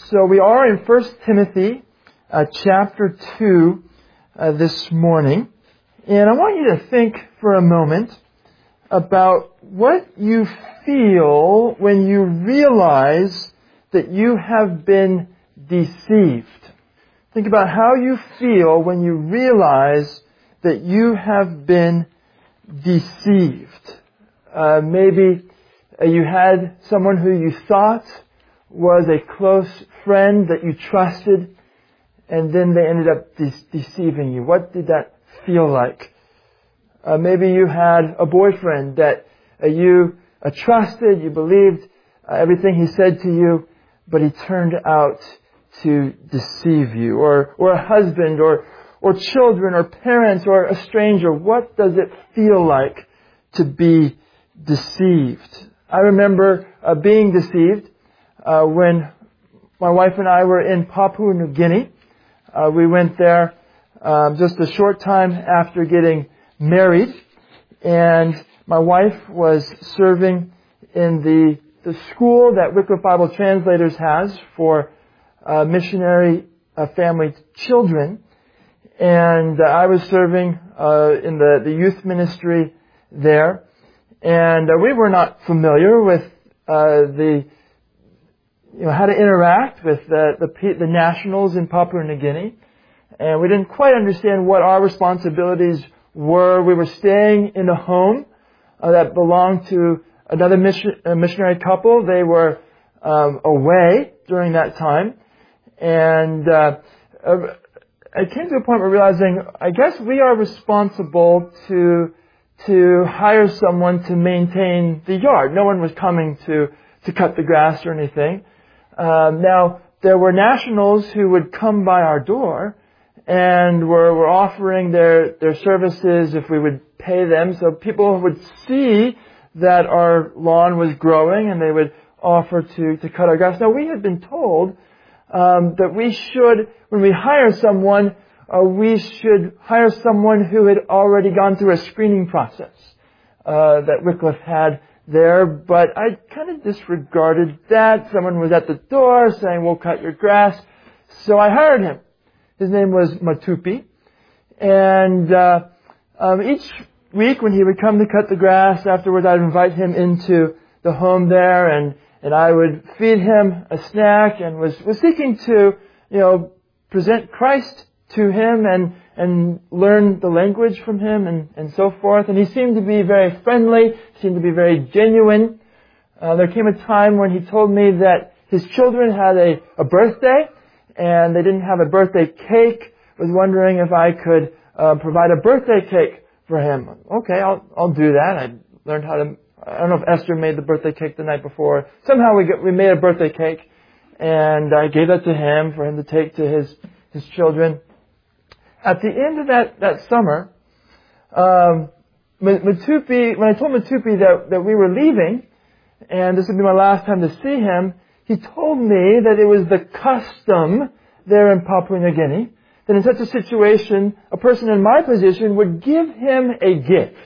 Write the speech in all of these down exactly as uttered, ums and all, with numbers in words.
So we are in First Timothy uh, chapter two uh, this morning. And I want you to think for a moment about what you feel when you realize that you have been deceived. Think about how you feel when you realize that you have been deceived. Uh, maybe uh, you had someone who you thought was a close friend that you trusted, and then they ended up de- deceiving you. What did that feel like? Uh, maybe you had a boyfriend that uh, you uh, trusted, you believed uh, everything he said to you, but he turned out to deceive you. Or, or a husband, or, or children, or parents, or a stranger. What does it feel like to be deceived? I remember uh, being deceived uh, when my wife and I were in Papua New Guinea. Uh, we went there um, just a short time after getting married, and my wife was serving in the the school that Wycliffe Bible Translators has for uh, missionary uh, family children, and uh, I was serving uh, in the, the youth ministry there, and uh, we were not familiar with uh, the you know how to interact with the the, the nationals in Papua New Guinea, and we didn't quite understand what our responsibilities were. We were staying in a home uh, that belonged to another mission, a missionary couple. They were um, away during that time. And uh, uh, I came to a point where realizing, I guess we are responsible to to hire someone to maintain the yard. No one was coming to, to cut the grass or anything. Um, now, there were nationals who would come by our door and were, were offering their, their services if we would pay them. So people would see that our lawn was growing and they would offer to, to cut our grass. Now, we had been told um, that we should, when we hire someone, uh, we should hire someone who had already gone through a screening process uh, that Wycliffe had there. But I kind of disregarded that. Someone was at the door saying, "We'll cut your grass." So I hired him. His name was Matupi. And uh, um, each week when he would come to cut the grass, afterwards I'd invite him into the home there, and, and I would feed him a snack, and was, was seeking to, you know, present Christ to him and, and learn the language from him and, and so forth. And he seemed to be very friendly, seemed to be very genuine. Uh, there came a time when he told me that his children had a, a birthday, and they didn't have a birthday cake. Was wondering if I could uh, provide a birthday cake for him. Okay, I'll I'll do that. I learned how to. I don't know if Esther made the birthday cake the night before. Somehow we got, we made a birthday cake, and I gave that to him for him to take to his his children. At the end of that that summer, um, Matupi, when I told Matupi that that we were leaving, and this would be my last time to see him, he told me that it was the custom there in Papua New Guinea that in such a situation, a person in my position would give him a gift.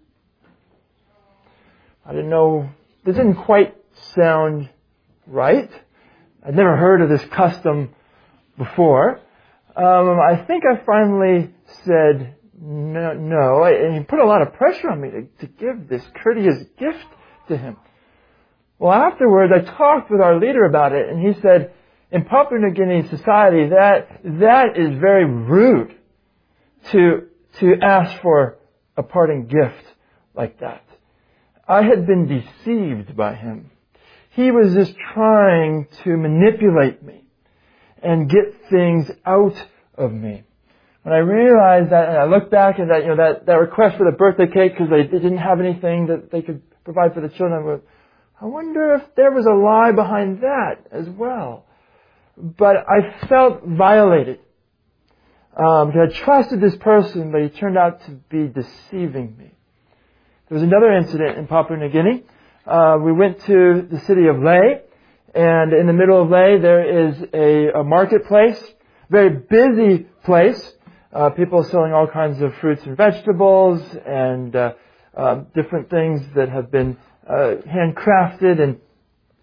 I didn't know, this didn't quite sound right. I'd never heard of this custom before. Um, I think I finally said no, no, and he put a lot of pressure on me to, to give this courteous gift to him. Well, afterwards, I talked with our leader about it, and he said, in Papua New Guinea society, that that is very rude to to ask for a parting gift like that. I had been deceived by him. He was just trying to manipulate me and get things out of me. When I realized that, and I looked back at that, you know, that, that request for the birthday cake, because they didn't have anything that they could provide for the children, I wonder if there was a lie behind that as well. But I felt violated. Um, I trusted this person, but he turned out to be deceiving me. There was another incident in Papua New Guinea. Uh, we went to the city of Leh, and in the middle of Leh there is a, a marketplace, very busy place. Uh, people selling all kinds of fruits and vegetables and uh, uh, different things that have been uh, handcrafted. And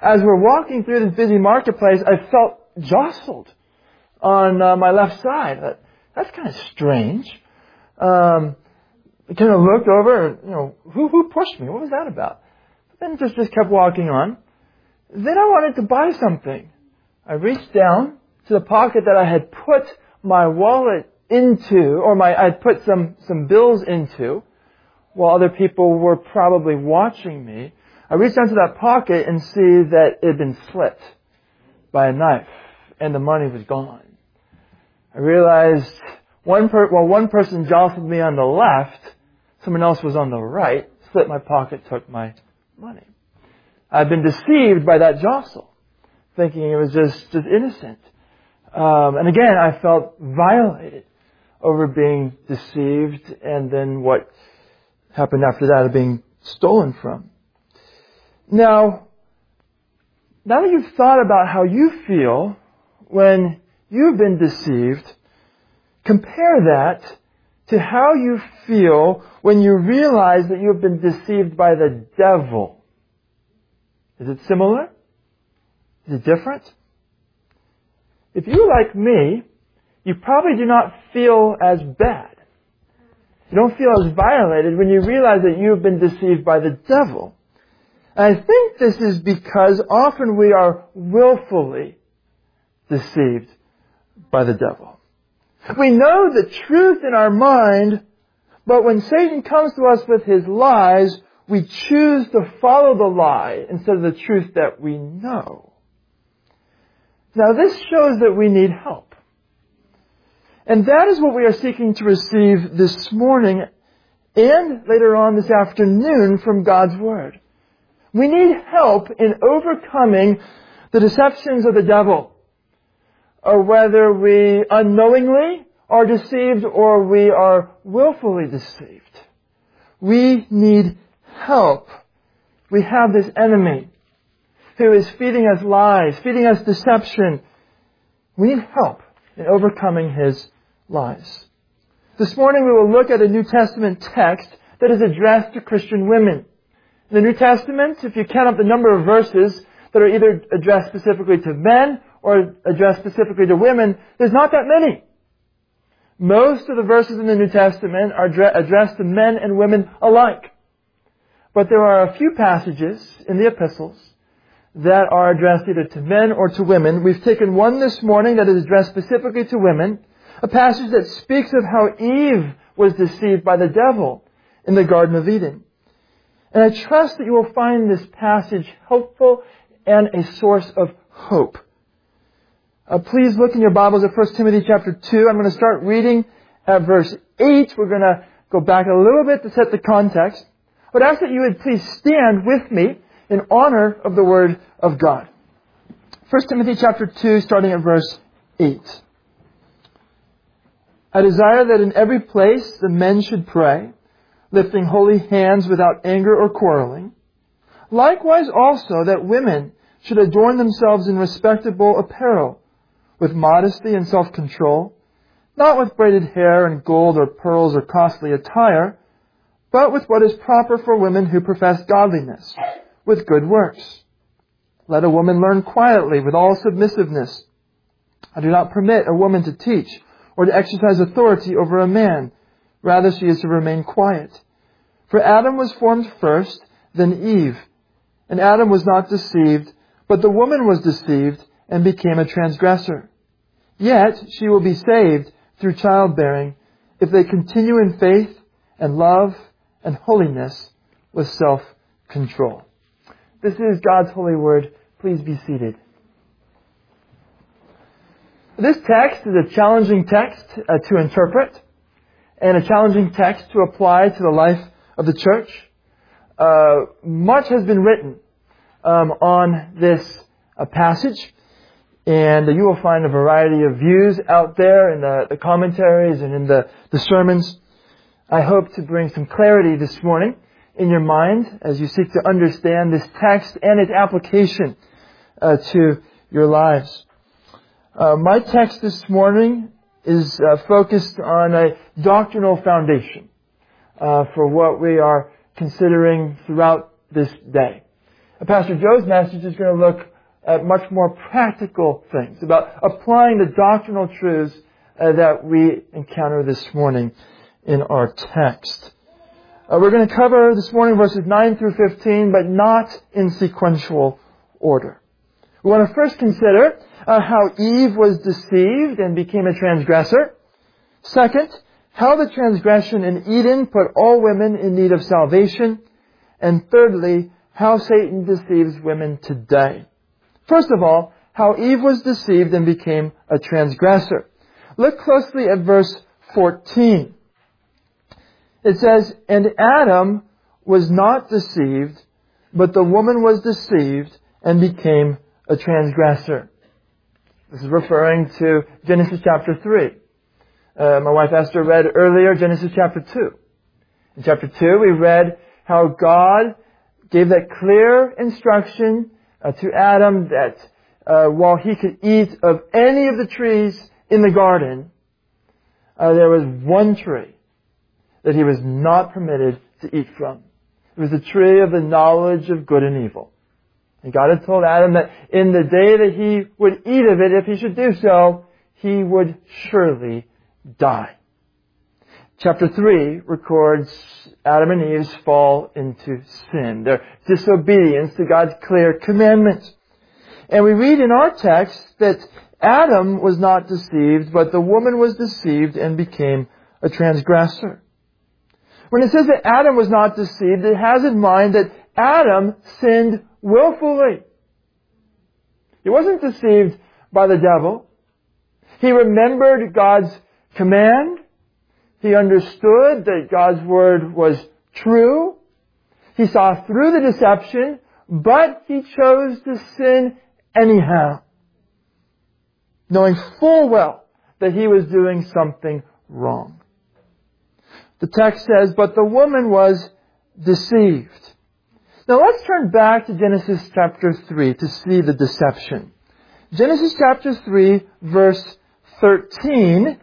as we're walking through this busy marketplace, I felt jostled on uh, my left side. That, that's kind of strange. Um, I kind of looked over, and, you know, who who pushed me? What was that about? But then just just kept walking on. Then I wanted to buy something. I reached down to the pocket that I had put my wallet into, or my I had put some some bills into, while other people were probably watching me. I reached down to that pocket and see that it had been slit by a knife, and the money was gone. I realized one per, well, one person jostled me on the left, someone else was on the right, slit my pocket, took my money. I'd been deceived by that jostle, thinking it was just, just innocent. Um, and again, I felt violated over being deceived, and then what happened after that of being stolen from. Now, now that you've thought about how you feel when you've been deceived, compare that to how you feel when you realize that you've been deceived by the devil. Is it similar? Is it different? If you're like me, you probably do not feel as bad. You don't feel as violated when you realize that you've been deceived by the devil. And I think this is because often we are willfully deceived by the devil. We know the truth in our mind, but when Satan comes to us with his lies, we choose to follow the lie instead of the truth that we know. Now this shows that we need help. And that is what we are seeking to receive this morning and later on this afternoon from God's Word. We need help in overcoming the deceptions of the devil, or whether we unknowingly are deceived or we are willfully deceived. We need help. We have this enemy who is feeding us lies, feeding us deception. We need help in overcoming his lies. This morning we will look at a New Testament text that is addressed to Christian women. In the New Testament, if you count up the number of verses that are either addressed specifically to men or addressed specifically to women, there's not that many. Most of the verses in the New Testament are addressed to men and women alike. But there are a few passages in the epistles that are addressed either to men or to women. We've taken one this morning that is addressed specifically to women, a passage that speaks of how Eve was deceived by the devil in the Garden of Eden. And I trust that you will find this passage helpful and a source of hope. Uh, please look in your Bibles at First Timothy chapter two. I'm going to start reading at verse eight. We're going to go back a little bit to set the context. But I ask that you would please stand with me in honor of the Word of God. First Timothy chapter two, starting at verse eight. I desire that in every place the men should pray, lifting holy hands without anger or quarreling. Likewise also that women should adorn themselves in respectable apparel, with modesty and self-control, not with braided hair and gold or pearls or costly attire, but with what is proper for women who profess godliness, with good works. Let a woman learn quietly with all submissiveness. I do not permit a woman to teach or to exercise authority over a man. Rather, she is to remain quiet. For Adam was formed first, then Eve. And Adam was not deceived, but the woman was deceived and became a transgressor. Yet she will be saved through childbearing if they continue in faith and love and holiness with self-control. This is God's holy word. Please be seated. This text is a challenging text uh, to interpret and a challenging text to apply to the life of the church. Uh, much has been written um, on this uh, passage. And you will find a variety of views out there in the, the commentaries and in the, the sermons. I hope to bring some clarity this morning in your mind as you seek to understand this text and its application uh, to your lives. Uh, my text this morning is uh, focused on a doctrinal foundation uh, for what we are considering throughout this day. Pastor Joe's message is going to look at much more practical things, about applying the doctrinal truths uh, that we encounter this morning in our text. Uh, we're going to cover this morning verses nine through fifteen, but not in sequential order. We want to first consider uh, how Eve was deceived and became a transgressor. Second, how the transgression in Eden put all women in need of salvation. And thirdly, how Satan deceives women today. First of all, how Eve was deceived and became a transgressor. Look closely at verse fourteen. It says, "And Adam was not deceived, but the woman was deceived and became a transgressor." This is referring to Genesis chapter three. Uh, my wife Esther read earlier Genesis chapter two. In chapter two, we read how God gave that clear instruction uh, to Adam that uh, while he could eat of any of the trees in the garden, uh, there was one tree that he was not permitted to eat from. It was the tree of the knowledge of good and evil. And God had told Adam that in the day that he would eat of it, if he should do so, he would surely die. Chapter three records Adam and Eve's fall into sin, their disobedience to God's clear commandments. And we read in our text that Adam was not deceived, but the woman was deceived and became a transgressor. When it says that Adam was not deceived, it has in mind that Adam sinned willfully. He wasn't deceived by the devil. He remembered God's command. He understood that God's word was true. He saw through the deception, but he chose to sin anyhow, knowing full well that he was doing something wrong. The text says, "But the woman was deceived." Now let's turn back to Genesis chapter three to see the deception. Genesis chapter three, verse thirteen,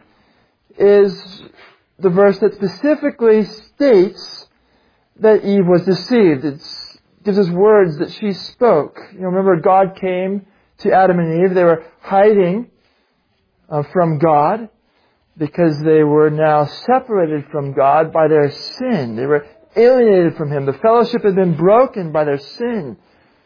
is the verse that specifically states that Eve was deceived. It gives us words that she spoke. You know, remember, God came to Adam and Eve. They were hiding uh, from God because they were now separated from God by their sin. They were alienated from Him. The fellowship had been broken by their sin.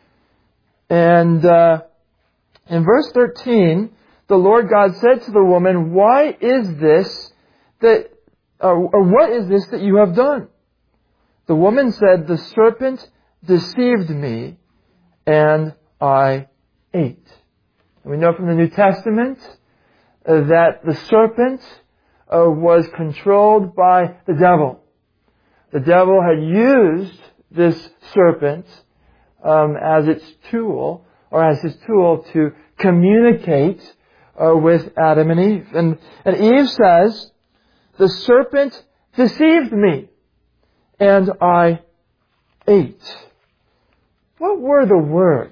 And uh, in verse thirteen, the Lord God said to the woman, "Why is this that, uh, or what is this that you have done?" The woman said, "The serpent deceived me, and I ate." And we know from the New Testament uh, that the serpent uh, was controlled by the devil. The devil had used this serpent um, as its tool, or as his tool to communicate uh, with Adam and Eve. And, and Eve says, "The serpent deceived me, and I ate." What were the words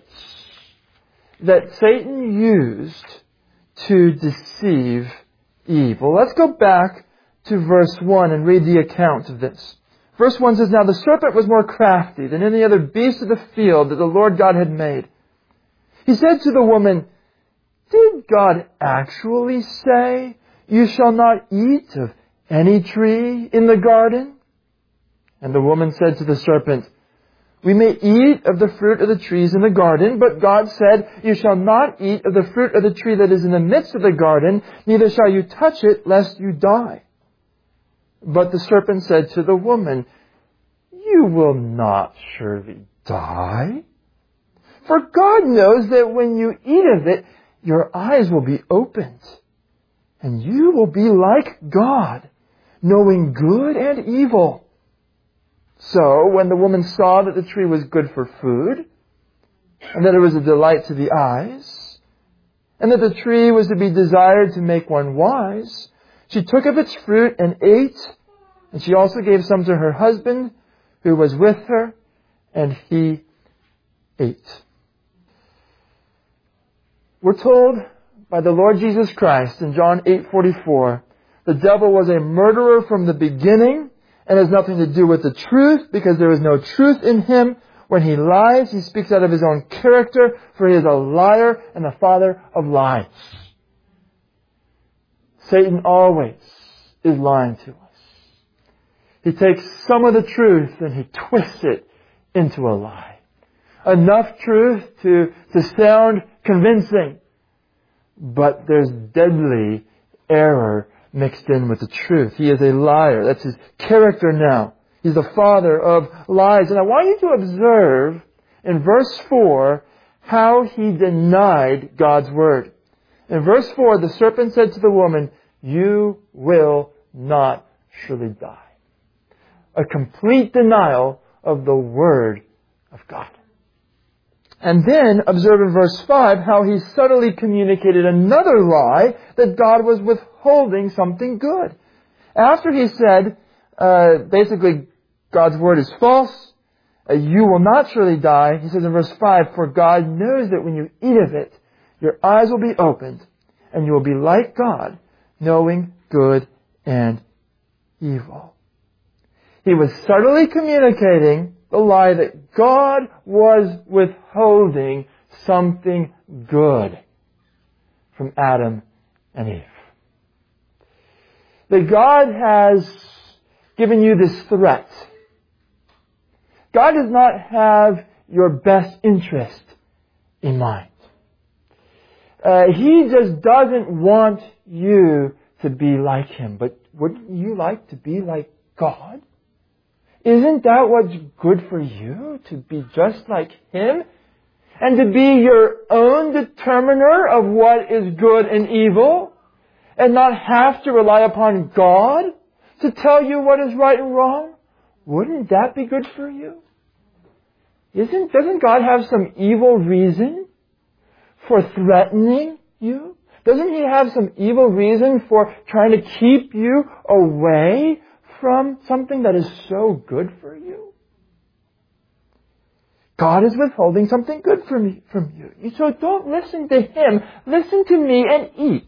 that Satan used to deceive Eve? Well, let's go back to verse one and read the account of this. Verse one says, "Now the serpent was more crafty than any other beast of the field that the Lord God had made. He said to the woman, 'Did God actually say, you shall not eat of any tree in the garden?' And the woman said to the serpent, 'We may eat of the fruit of the trees in the garden, but God said, you shall not eat of the fruit of the tree that is in the midst of the garden, neither shall you touch it, lest you die.' But the serpent said to the woman, 'You will not surely die. For God knows that when you eat of it, your eyes will be opened, and you will be like God, knowing good and evil.' So when the woman saw that the tree was good for food, and that it was a delight to the eyes, and that the tree was to be desired to make one wise, she took of its fruit and ate, and she also gave some to her husband who was with her, and he ate." We're told by the Lord Jesus Christ in John eight forty-four, the devil was a murderer from the beginning and has nothing to do with the truth because there is no truth in him. When he lies, he speaks out of his own character, for he is a liar and the father of lies. Satan always is lying to us. He takes some of the truth and he twists it into a lie. Enough truth to, to sound convincing, but there's deadly error mixed in with the truth. He is a liar. That's his character now. He's the father of lies. And I want you to observe in verse four how he denied God's word. In verse four, the serpent said to the woman, "You will not surely die." A complete denial of the word of God. And then observe in verse five how he subtly communicated another lie, that God was withholding something good. After he said, uh, basically, God's word is false, uh, you will not surely die, he says in verse five, "For God knows that when you eat of it, your eyes will be opened, and you will be like God, knowing good and evil." He was subtly communicating the lie that God was withholding something good from Adam and Eve. That God has given you this threat. God does not have your best interest in mind. Uh, he just doesn't want you to be like Him. But wouldn't you like to be like God? Isn't that what's good for you? To be just like Him? And to be your own determiner of what is good and evil? And not have to rely upon God to tell you what is right and wrong? Wouldn't that be good for you? Isn't, doesn't God have some evil reason for threatening you? Doesn't He have some evil reason for trying to keep you away from something that is so good for you? God is withholding something good from, from you. So don't listen to Him. Listen to me and eat.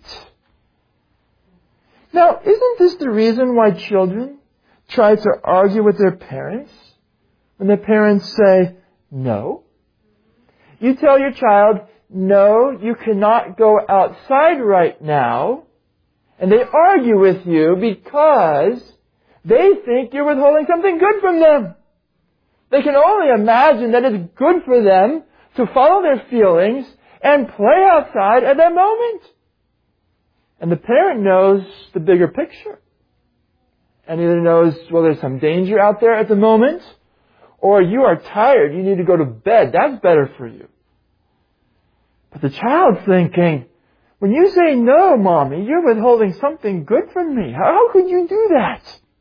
Now, isn't this the reason why children try to argue with their parents? When their parents say, no. You tell your child, no, you cannot go outside right now. And they argue with you because they think you're withholding something good from them. They can only imagine that it's good for them to follow their feelings and play outside at that moment. And the parent knows the bigger picture. And either knows, well, there's some danger out there at the moment, or you are tired, you need to go to bed. That's better for you. But the child's thinking, when you say no, Mommy, you're withholding something good from me. How could you do that?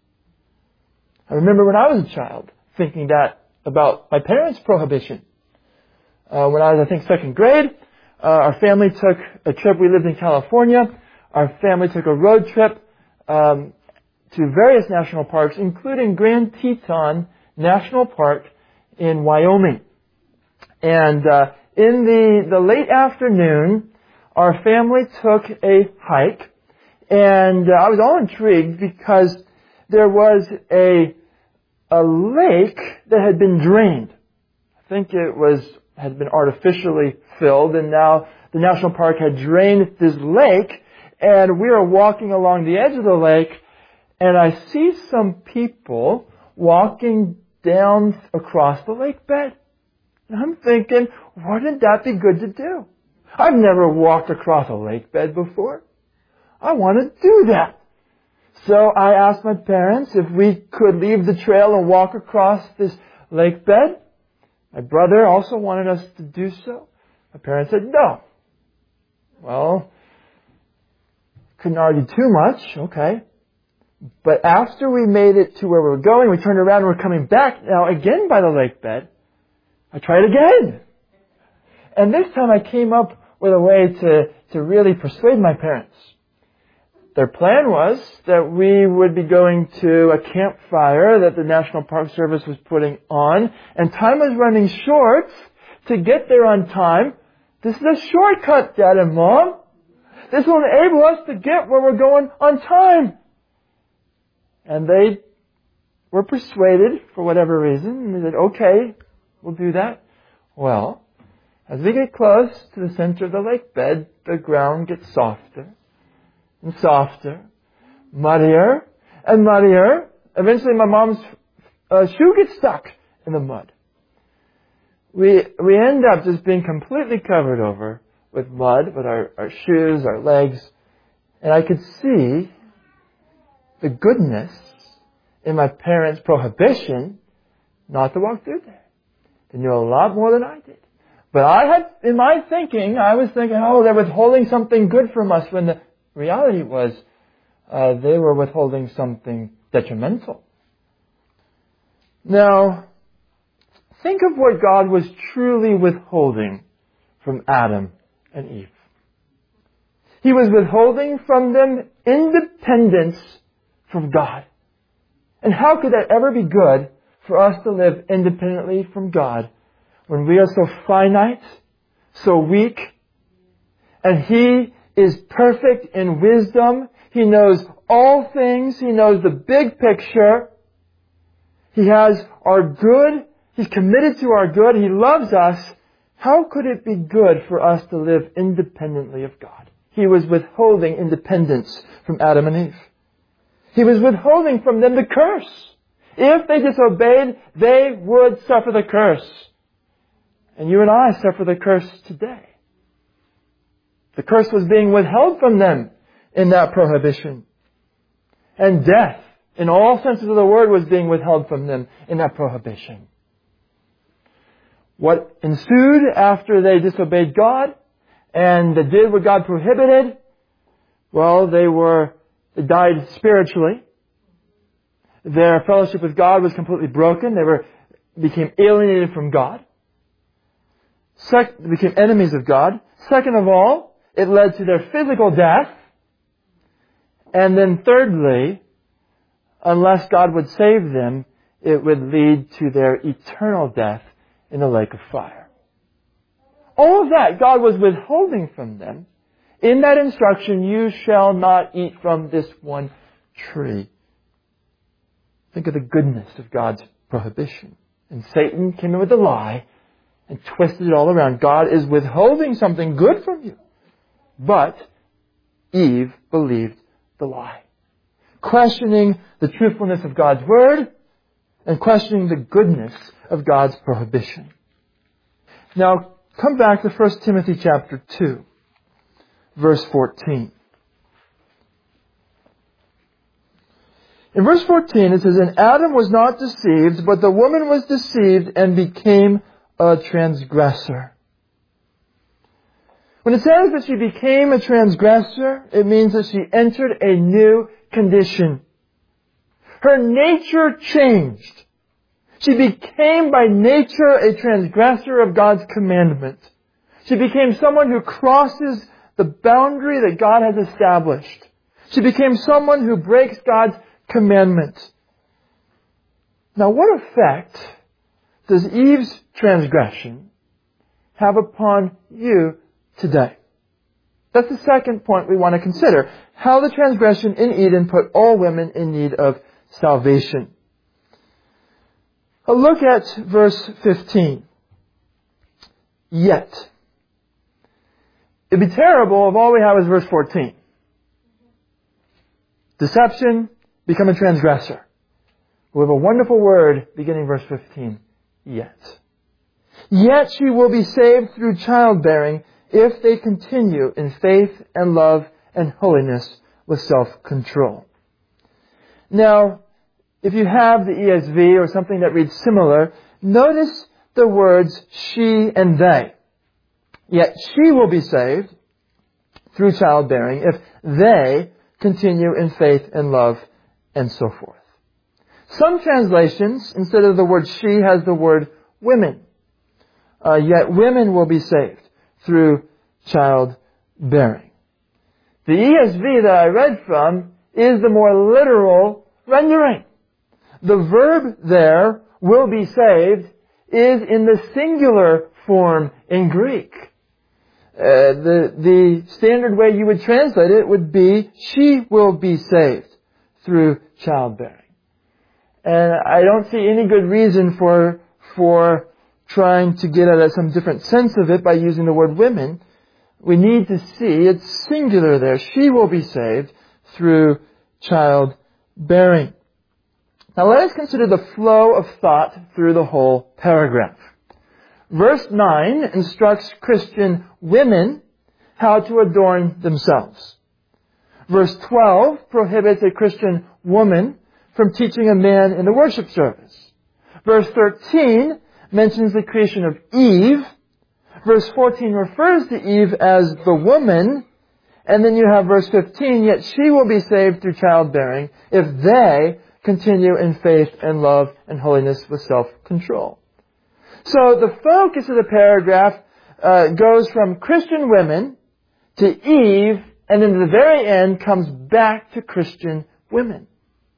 I remember when I was a child thinking that about my parents' prohibition. Uh, when I was, I think, second grade, uh, our family took a trip. We lived in California. Our family took a road trip um, to various national parks, including Grand Teton National Park in Wyoming. And uh, in the, the late afternoon, our family took a hike, and uh, I was all intrigued because there was a a lake that had been drained. I think it was had been artificially filled, and now the national park had drained this lake, and we were walking along the edge of the lake, and I see some people walking down across the lake bed. And I'm thinking, wouldn't that be good to do? I've never walked across a lake bed before. I want to do that. So I asked my parents if we could leave the trail and walk across this lake bed. My brother also wanted us to do so. My parents said no. Well, couldn't argue too much, okay. But after we made it to where we were going, we turned around and we're coming back now again by the lake bed. I tried again. And this time I came up with a way to, to really persuade my parents. Their plan was that we would be going to a campfire that the National Park Service was putting on, and time was running short to get there on time. This is a shortcut, Dad and Mom. This will enable us to get where we're going on time. And they were persuaded for whatever reason, and they said, okay, will do that? Well, as we get close to the center of the lake bed, the ground gets softer and softer, muddier and muddier. Eventually my mom's uh, shoe gets stuck in the mud. We, we end up just being completely covered over with mud, with our, our shoes, our legs. And I could see the goodness in my parents' prohibition not to walk through there. They knew a lot more than I did. But I had, in my thinking, I was thinking, oh, they're withholding something good from us, when the reality was uh, they were withholding something detrimental. Now, think of what God was truly withholding from Adam and Eve. He was withholding from them independence from God. And how could that ever be good for us to live independently from God when we are so finite, so weak, and He is perfect in wisdom? He knows all things. He knows the big picture. He has our good. He's committed to our good. He loves us. How could it be good for us to live independently of God? He was withholding independence from Adam and Eve. He was withholding from them the curse. If they disobeyed, they would suffer the curse. And you and I suffer the curse today. The curse was being withheld from them in that prohibition. And death, in all senses of the word, was being withheld from them in that prohibition. What ensued after they disobeyed God and they did what God prohibited, well, they were, they died spiritually. Their fellowship with God was completely broken. They were, became alienated from God. Sec- they became enemies of God. Second of all, it led to their physical death. And then thirdly, unless God would save them, it would lead to their eternal death in the lake of fire. All of that God was withholding from them in that instruction, you shall not eat from this one tree. Think of the goodness of God's prohibition. And Satan came in with a lie and twisted it all around. God is withholding something good from you. But Eve believed the lie, questioning the truthfulness of God's word and questioning the goodness of God's prohibition. Now, come back to First Timothy chapter two, verse fourteen. In verse fourteen it says, "And Adam was not deceived, but the woman was deceived and became a transgressor." When it says that she became a transgressor, it means that she entered a new condition. Her nature changed. She became by nature a transgressor of God's commandment. She became someone who crosses the boundary that God has established. She became someone who breaks God's commandment. Now, what effect does Eve's transgression have upon you today? That's the second point we want to consider. How the transgression in Eden put all women in need of salvation. A look at verse fifteen. Yet. It'd be terrible if all we have is verse fourteen. Deception, become a transgressor. We have a wonderful word beginning verse fifteen. Yet. Yet she will be saved through childbearing if they continue in faith and love and holiness with self-control. Now, if you have the E S V or something that reads similar, notice the words she and they. Yet she will be saved through childbearing if they continue in faith and love and so forth. Some translations, instead of the word she, has the word women. Uh, yet women will be saved through childbearing. The E S V that I read from is the more literal rendering. The verb there, will be saved, is in the singular form in Greek. Uh, the, the standard way you would translate it would be, she will be saved through childbearing. And I don't see any good reason for, for trying to get at some different sense of it by using the word women, we need to see it's singular there. She will be saved through childbearing. Now let us consider the flow of thought through the whole paragraph. Verse nine instructs Christian women how to adorn themselves. Verse twelve prohibits a Christian woman from teaching a man in the worship service. Verse thirteen mentions the creation of Eve. Verse fourteen refers to Eve as the woman. And then you have verse fifteen, yet she will be saved through childbearing if they continue in faith and love and holiness with self-control. So the focus of the paragraph uh, goes from Christian women to Eve, and then at the very end comes back to Christian women.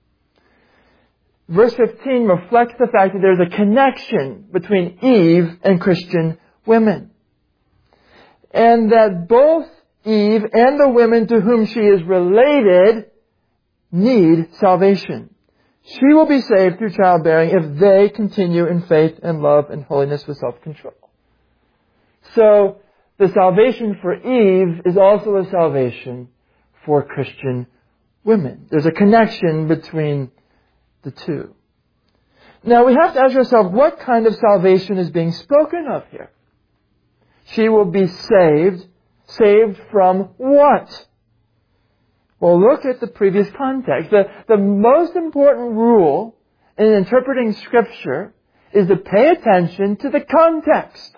Verse fifteen reflects the fact that there's a connection between Eve and Christian women. And that both Eve and the women to whom she is related need salvation. She will be saved through childbearing if they continue in faith and love and holiness with self-control. So, the salvation for Eve is also a salvation for Christian women. There's a connection between the two. Now, we have to ask ourselves, what kind of salvation is being spoken of here? She will be saved. Saved from what? Well, look at the previous context. The, the most important rule in interpreting Scripture is to pay attention to the context.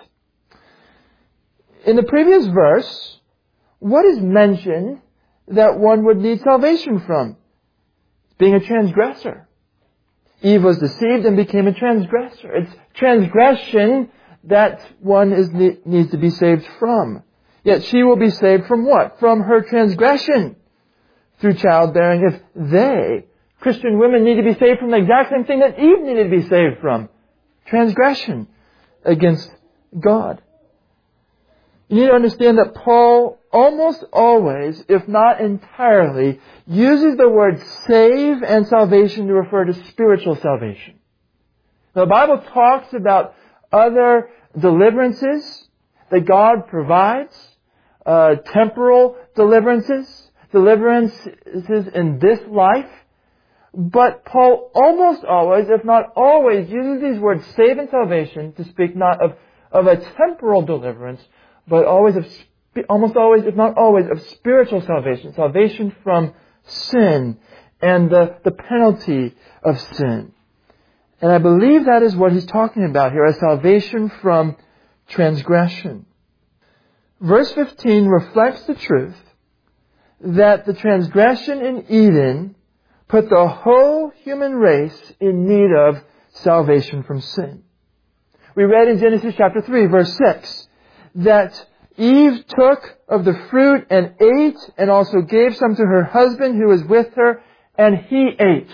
In the previous verse, what is mentioned that one would need salvation from? Being a transgressor. Eve was deceived and became a transgressor. It's transgression that one is, needs to be saved from. Yet she will be saved from what? From her transgression through childbearing if they, Christian women, need to be saved from the exact same thing that Eve needed to be saved from. Transgression against God. You need to understand that Paul almost always, if not entirely, uses the word save and salvation to refer to spiritual salvation. The Bible talks about other deliverances that God provides, uh, temporal deliverances, deliverances in this life. But Paul almost always, if not always, uses these words save and salvation to speak not of, of a temporal deliverance, but always of, almost always, if not always, of spiritual salvation. Salvation from sin and the, the penalty of sin. And I believe that is what he's talking about here, as salvation from transgression. Verse fifteen reflects the truth that the transgression in Eden put the whole human race in need of salvation from sin. We read in Genesis chapter three, verse six, that Eve took of the fruit and ate, and also gave some to her husband who was with her, and he ate.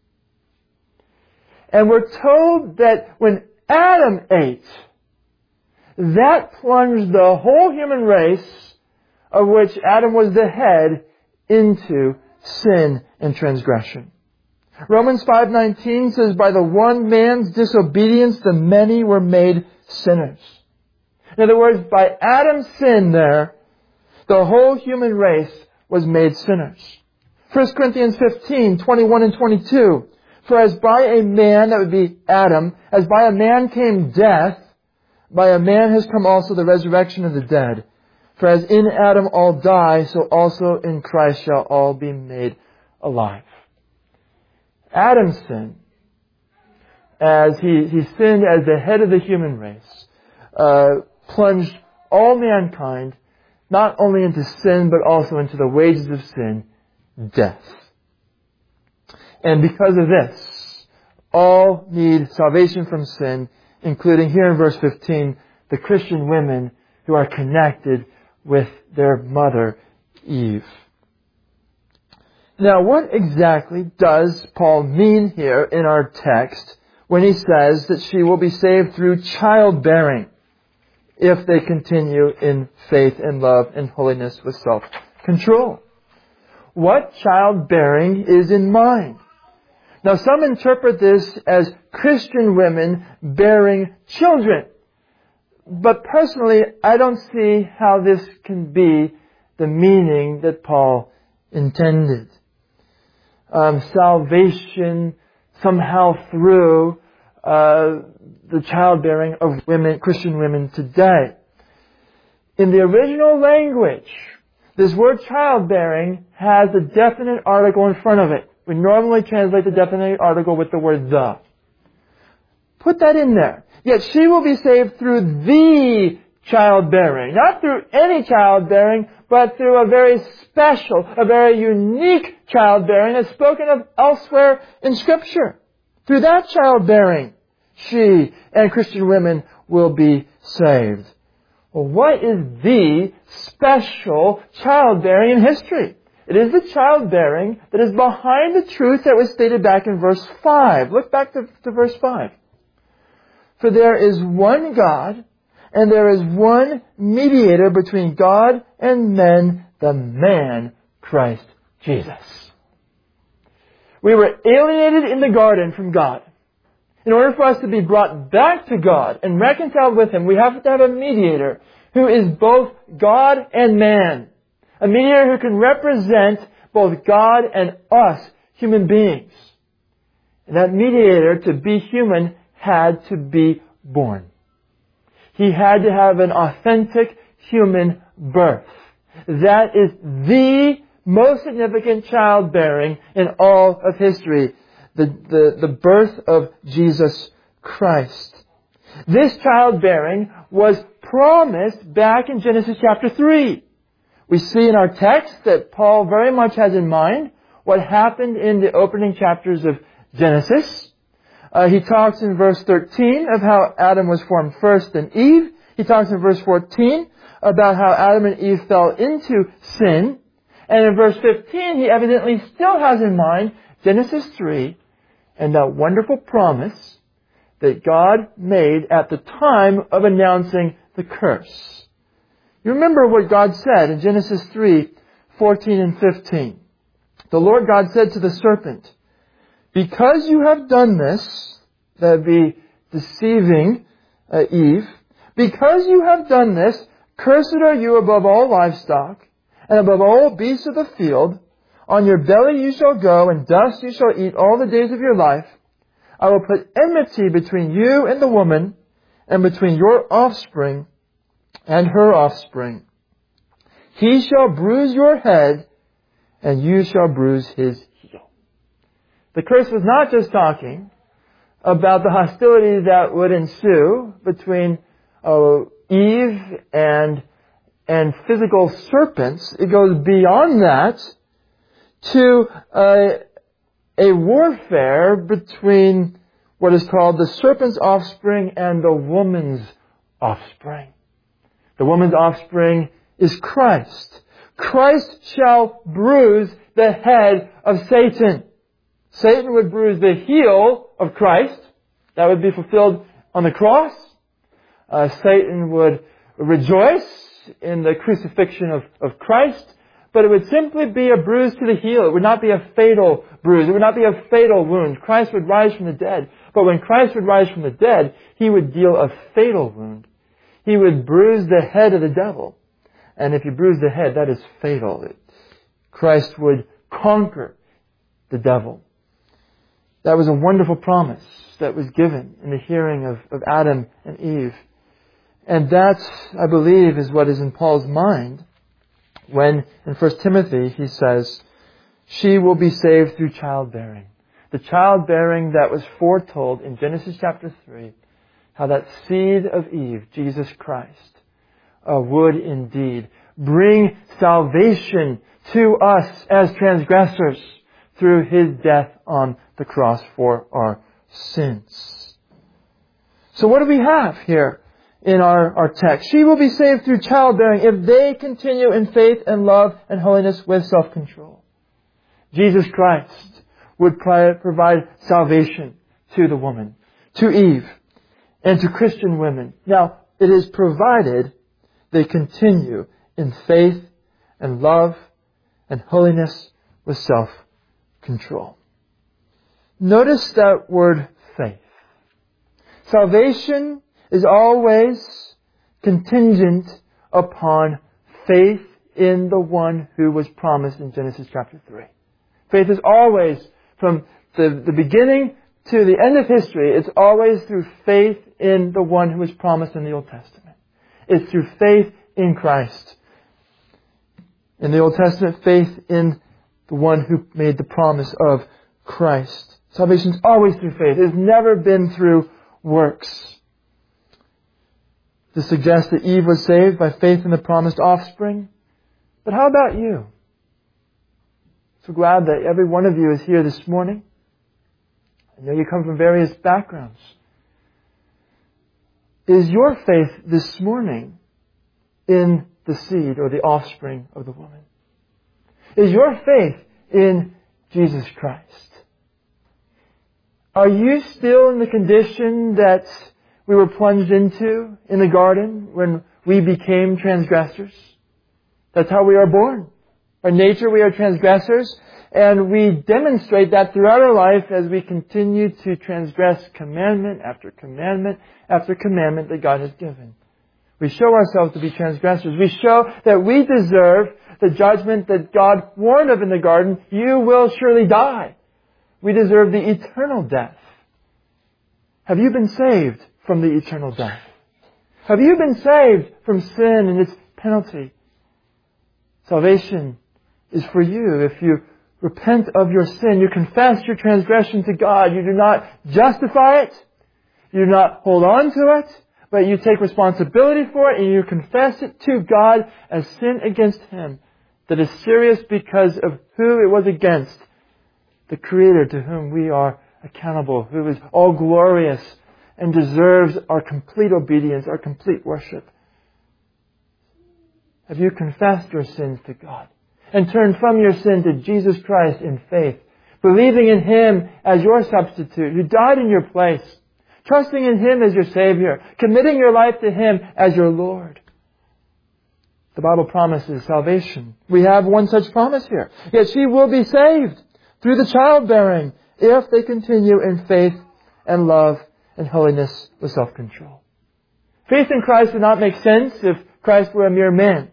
And we're told that when Adam ate, that plunged the whole human race, of which Adam was the head, into sin and transgression. Romans five nineteen says, by the one man's disobedience, the many were made sinners. In other words, by Adam's sin there, the whole human race was made sinners. First Corinthians fifteen, twenty-one and twenty-two. For as by a man, that would be Adam, as by a man came death, by a man has come also the resurrection of the dead. For as in Adam all die, so also in Christ shall all be made alive. Adam's sin, as he, he sinned as the head of the human race, uh, plunged all mankind not only into sin, but also into the wages of sin, death. And because of this, all need salvation from sin, including here in verse fifteen, the Christian women who are connected with their mother, Eve. Now, what exactly does Paul mean here in our text when he says that she will be saved through childbearing if they continue in faith and love and holiness with self-control? What childbearing is in mind? Now, some interpret this as Christian women bearing children but personally, I don't see how this can be the meaning that Paul intended. Um, salvation somehow through uh, the childbearing of women, Christian women today. In the original language, this word childbearing has a definite article in front of it. We normally translate the definite article with the word the. Put that in there. Yet she will be saved through the childbearing. Not through any childbearing, but through a very special, a very unique childbearing that's spoken of elsewhere in Scripture. Through that childbearing, she and Christian women will be saved. Well, what is the special childbearing in history? It is the childbearing that is behind the truth that was stated back in verse five. Look back to, to verse five. For there is one God, and there is one mediator between God and men, the man Christ Jesus. We were alienated in the garden from God. In order for us to be brought back to God and reconciled with Him, we have to have a mediator who is both God and man. A mediator who can represent both God and us, human beings. And that mediator, to be human, had to be born. He had to have an authentic human birth. That is the most significant childbearing in all of history. The, the, the birth of Jesus Christ. This childbearing was promised back in Genesis chapter three. We see in our text that Paul very much has in mind what happened in the opening chapters of Genesis. Uh, he talks in verse thirteen of how Adam was formed first and Eve. He talks in verse fourteen about how Adam and Eve fell into sin. And in verse fifteen, he evidently still has in mind Genesis three and that wonderful promise that God made at the time of announcing the curse. You remember what God said in Genesis three, fourteen and fifteen. The Lord God said to the serpent, because you have done this, that would be deceiving uh, Eve, because you have done this, cursed are you above all livestock, and above all beasts of the field. On your belly you shall go, and dust you shall eat all the days of your life. I will put enmity between you and the woman, and between your offspring and her offspring. He shall bruise your head, and you shall bruise his heel. The curse was not just talking about the hostility that would ensue between uh, Eve and, and physical serpents. It goes beyond that to uh, a warfare between what is called the serpent's offspring and the woman's offspring. The woman's offspring is Christ. Christ shall bruise the head of Satan. Satan would bruise the heel of Christ. That would be fulfilled on the cross. Uh, Satan would rejoice in the crucifixion of, of Christ. But it would simply be a bruise to the heel. It would not be a fatal bruise. It would not be a fatal wound. Christ would rise from the dead. But when Christ would rise from the dead, He would deal a fatal wound. He would bruise the head of the devil. And if you bruise the head, that is fatal. Christ would conquer the devil. That was a wonderful promise that was given in the hearing of, of Adam and Eve. And that, I believe, is what is in Paul's mind when in First Timothy he says, she will be saved through childbearing. The childbearing that was foretold in Genesis chapter three, how that seed of Eve, Jesus Christ, uh, would indeed bring salvation to us as transgressors through His death on the cross for our sins. So what do we have here in our, our text? She will be saved through childbearing if they continue in faith and love and holiness with self-control. Jesus Christ would provide salvation to the woman, to Eve, and to Christian women. Now, it is provided they continue in faith and love and holiness with self-control. Notice that word faith. Salvation is always contingent upon faith in the one who was promised in Genesis chapter three. Faith is always, from the, the beginning to the end of history, it's always through faith in the one who was promised in the Old Testament. It's through faith in Christ. In the Old Testament, faith in the one who made the promise of Christ. Salvation is always through faith. It has never been through works. To suggest that Eve was saved by faith in the promised offspring. But how about you? So glad that every one of you is here this morning. I know you come from various backgrounds. Is your faith this morning in the seed or the offspring of the woman? Is your faith in Jesus Christ? Are you still in the condition that we were plunged into in the garden when we became transgressors? That's how we are born. By nature we are transgressors, and we demonstrate that throughout our life as we continue to transgress commandment after commandment after commandment that God has given. We show ourselves to be transgressors. We show that we deserve the judgment that God warned of in the garden. You will surely die. We deserve the eternal death. Have you been saved from the eternal death? Have you been saved from sin and its penalty? Salvation is for you. If you repent of your sin, you confess your transgression to God. You do not justify it. You do not hold on to it. But you take responsibility for it and you confess it to God as sin against Him. That is serious because of who it was against. The Creator to whom we are accountable, who is all glorious and deserves our complete obedience, our complete worship. Have you confessed your sins to God and turned from your sin to Jesus Christ in faith, believing in Him as your substitute, who died in your place, trusting in Him as your Savior, committing your life to Him as your Lord? The Bible promises salvation. We have one such promise here. Yet she will be saved through the childbearing if they continue in faith and love and holiness with self-control. Faith in Christ would not make sense if Christ were a mere man.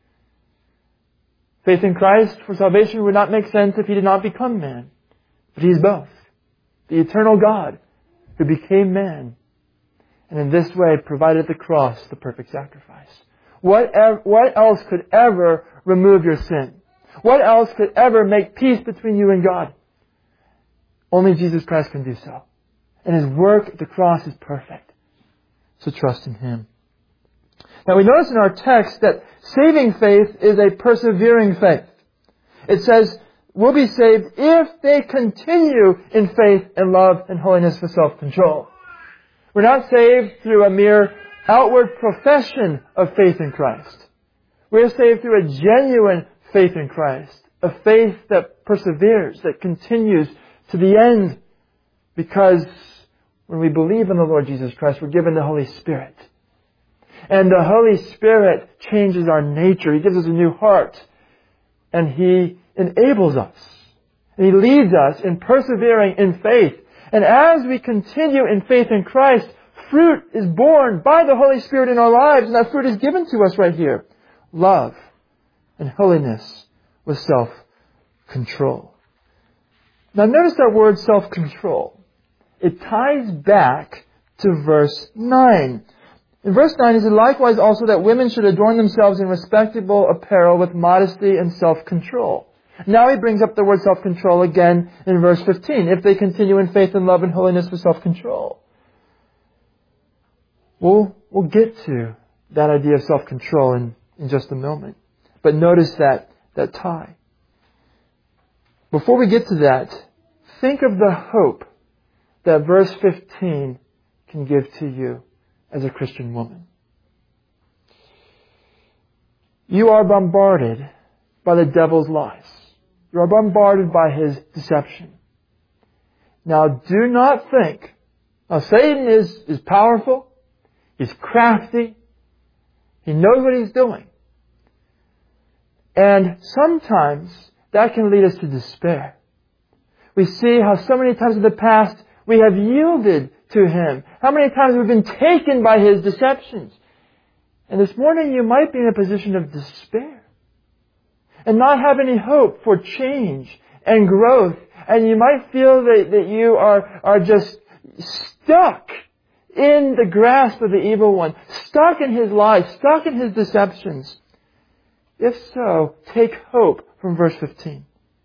Faith in Christ for salvation would not make sense if He did not become man. But He is both. The eternal God who became man and in this way provided at the cross the perfect sacrifice. What, ev- what else could ever remove your sin? What else could ever make peace between you and God? Only Jesus Christ can do so. And His work at the cross is perfect. So trust in Him. Now we notice in our text that saving faith is a persevering faith. It says, we'll be saved if they continue in faith and love and holiness with self-control. We're not saved through a mere outward profession of faith in Christ. We're saved through a genuine faith in Christ. A faith that perseveres, that continues to the end. Because when we believe in the Lord Jesus Christ, we're given the Holy Spirit. And the Holy Spirit changes our nature. He gives us a new heart. And He enables us. And He leads us in persevering in faith. And as we continue in faith in Christ, fruit is born by the Holy Spirit in our lives. And that fruit is given to us right here. Love and holiness with self-control. Now notice that word self-control. It ties back to verse nine. In verse nine, it says, likewise also that women should adorn themselves in respectable apparel with modesty and self-control. Now he brings up the word self-control again in verse fifteen. If they continue in faith and love and holiness with self-control. We'll, we'll get to that idea of self-control in, in just a moment. But notice that, that tie. Before we get to that, think of the hope that verse fifteen can give to you as a Christian woman. You are bombarded by the devil's lies. You are bombarded by his deception. Now do not think, now Satan is, is powerful, he's crafty, he knows what he's doing. And sometimes that can lead us to despair. We see how so many times in the past we have yielded to him. How many times we've been taken by his deceptions. And this morning you might be in a position of despair and not have any hope for change and growth. And you might feel that, that you are, are just stuck in the grasp of the evil one, stuck in his lies, stuck in his deceptions. If so, take hope from verse fifteen.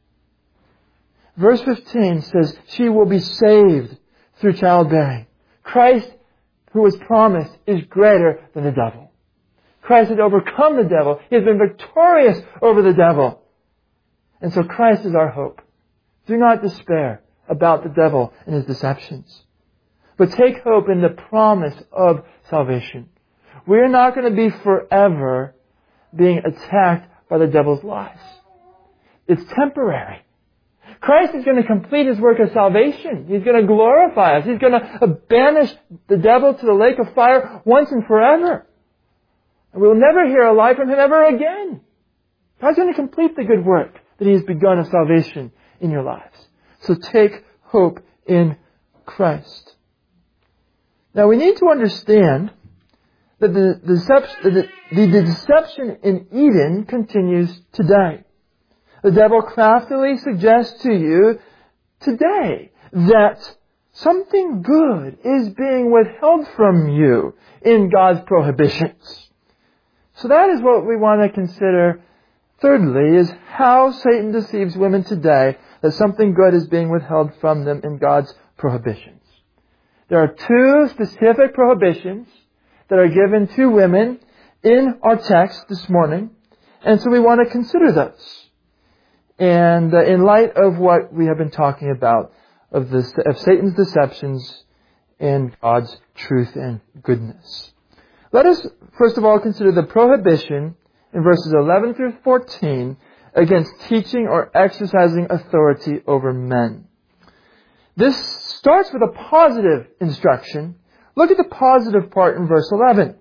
Verse fifteen says, she will be saved through childbearing. Christ, who was promised, is greater than the devil. Christ has overcome the devil. He has been victorious over the devil. And so Christ is our hope. Do not despair about the devil and his deceptions, but take hope in the promise of salvation. We're not going to be forever being attacked by the devil's lies. It's temporary. Christ is going to complete His work of salvation. He's going to glorify us. He's going to banish the devil to the lake of fire once and forever. And we will never hear a lie from Him ever again. God's going to complete the good work that He has begun of salvation in your lives. So take hope in Christ. Now we need to understand that the, the, deception, the, the deception in Eden continues today. The devil craftily suggests to you today that something good is being withheld from you in God's prohibitions. So that is what we want to consider. Thirdly, is how Satan deceives women today, that something good is being withheld from them in God's prohibitions. There are two specific prohibitions that are given to women in our text this morning, and so we want to consider those. And uh, in light of what we have been talking about, of, this, of Satan's deceptions and God's truth and goodness. Let us, first of all, consider the prohibition in verses eleven through fourteen against teaching or exercising authority over men. This starts with a positive instruction. Look at the positive part in verse eleven.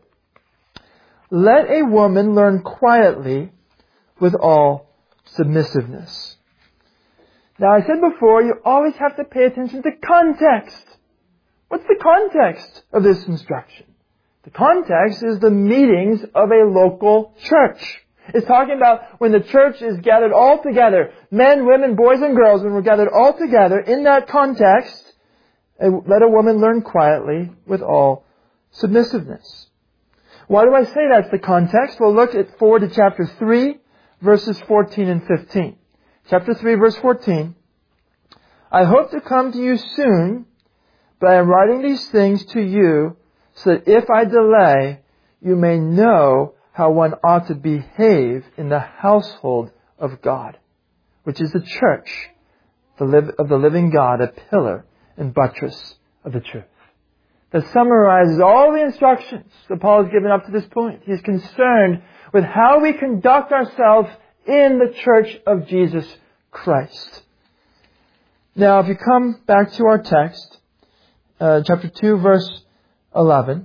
Let a woman learn quietly with all submissiveness. Now, I said before, you always have to pay attention to context. What's the context of this instruction? The context is the meetings of a local church. It's talking about when the church is gathered all together, men, women, boys, and girls, when we're gathered all together in that context, let a woman learn quietly with all submissiveness. Why do I say that's the context? Well, look at forward to chapter three, verses fourteen and fifteen. Chapter three, verse fourteen. I hope to come to you soon, but I am writing these things to you so that if I delay, you may know how one ought to behave in the household of God, which is the church of the living God, a pillar and buttress of the truth. That summarizes all the instructions that Paul has given up to this point. He's concerned with how we conduct ourselves in the church of Jesus Christ. Now, if you come back to our text, uh, chapter two, verse eleven,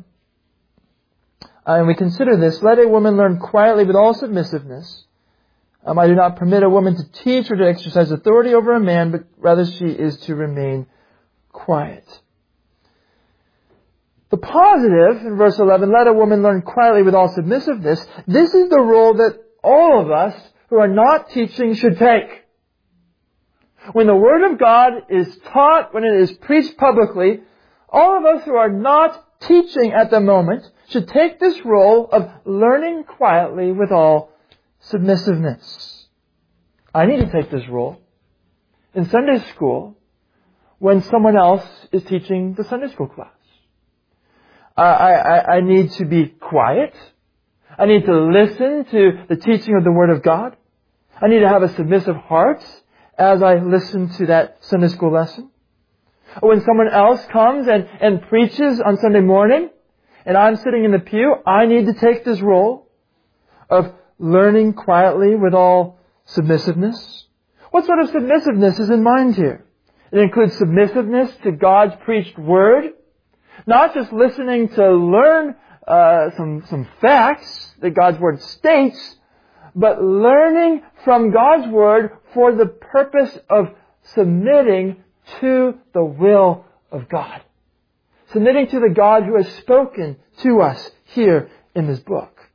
uh, and we consider this, let a woman learn quietly with all submissiveness. Um, I do not permit a woman to teach or to exercise authority over a man, but rather she is to remain quiet. The positive, in verse eleven, let a woman learn quietly with all submissiveness. This is the role that all of us who are not teaching should take. When the Word of God is taught, when it is preached publicly, all of us who are not teaching at the moment should take this role of learning quietly with all submissiveness. I need to take this role in Sunday school when someone else is teaching the Sunday school class. I, I, I need to be quiet. I need to listen to the teaching of the Word of God. I need to have a submissive heart as I listen to that Sunday school lesson. When someone else comes and, and preaches on Sunday morning, and I'm sitting in the pew, I need to take this role of learning quietly with all submissiveness. What sort of submissiveness is in mind here? It includes submissiveness to God's preached Word, not just listening to learn uh, some some facts that God's Word states, but learning from God's Word for the purpose of submitting to the will of God. Submitting to the God who has spoken to us here in this book.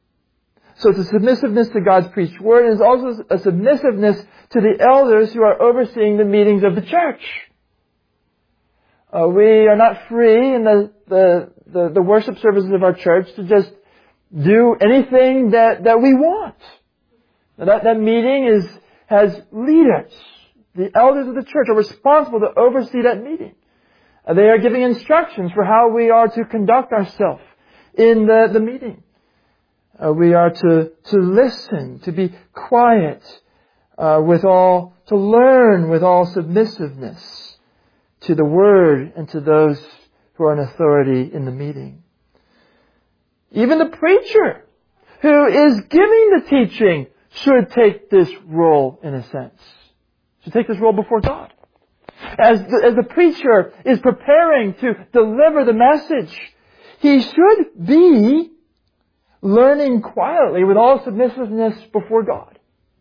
So it's a submissiveness to God's preached word, and it's also a submissiveness to the elders who are overseeing the meetings of the church. Uh, we are not free in the, the, the, the worship services of our church to just do anything that, that we want. Now that, that meeting is, has leaders. The elders of the church are responsible to oversee that meeting. Uh, they are giving instructions for how we are to conduct ourselves in the, the meeting. Uh, we are to, to listen, to be quiet, uh, with all, to learn with all submissiveness to the Word and to those who are in authority in the meeting. Even the preacher who is giving the teaching should take this role in a sense. Should take this role before God. As the, as the preacher is preparing to deliver the message, he should be learning quietly with all submissiveness before God.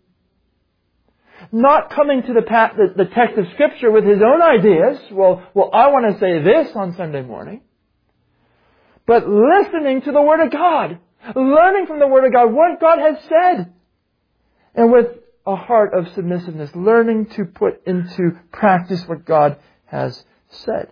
Not coming to the, the, the text of Scripture with his own ideas. Well, well, I want to say this on Sunday morning. But listening to the Word of God. Learning from the Word of God what God has said. And with a heart of submissiveness. Learning to put into practice what God has said.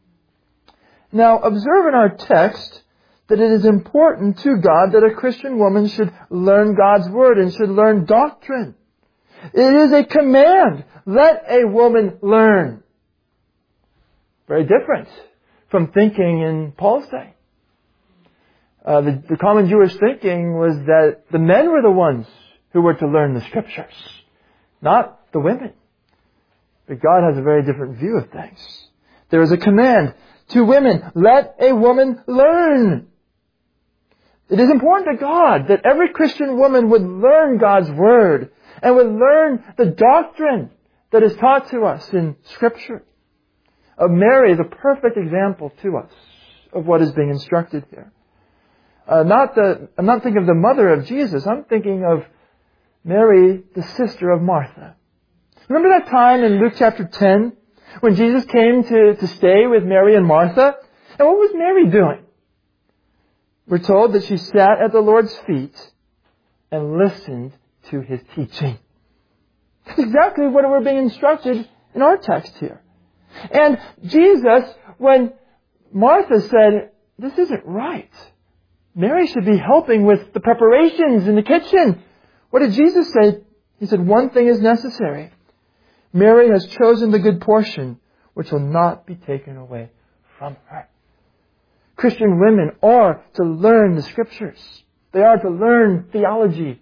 Now, observe in our text that it is important to God that a Christian woman should learn God's Word and should learn doctrine. It is a command. Let a woman learn. Very different from thinking in Paul's day. Uh, the, the common Jewish thinking was that the men were the ones who were to learn the Scriptures, not the women. But God has a very different view of things. There is a command to women. Let a woman learn. It is important to God that every Christian woman would learn God's Word and would learn the doctrine that is taught to us in Scripture. Uh, Mary is a perfect example to us of what is being instructed here. Uh, not the, I'm not thinking of the mother of Jesus. I'm thinking of Mary, the sister of Martha. Remember that time in Luke chapter ten when Jesus came to, to stay with Mary and Martha? And what was Mary doing? We're told that she sat at the Lord's feet and listened to His teaching. That's exactly what we're being instructed in our text here. And Jesus, when Martha said, this isn't right. Mary should be helping with the preparations in the kitchen. What did Jesus say? He said, one thing is necessary. Mary has chosen the good portion, which will not be taken away from her. Christian women are to learn the Scriptures. They are to learn theology.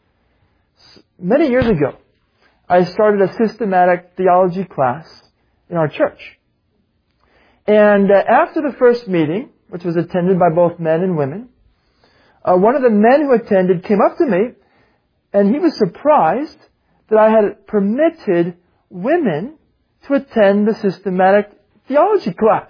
Many years ago, I started a systematic theology class in our church. And uh, after the first meeting, which was attended by both men and women, uh, one of the men who attended came up to me, and he was surprised that I had permitted women to attend the systematic theology class.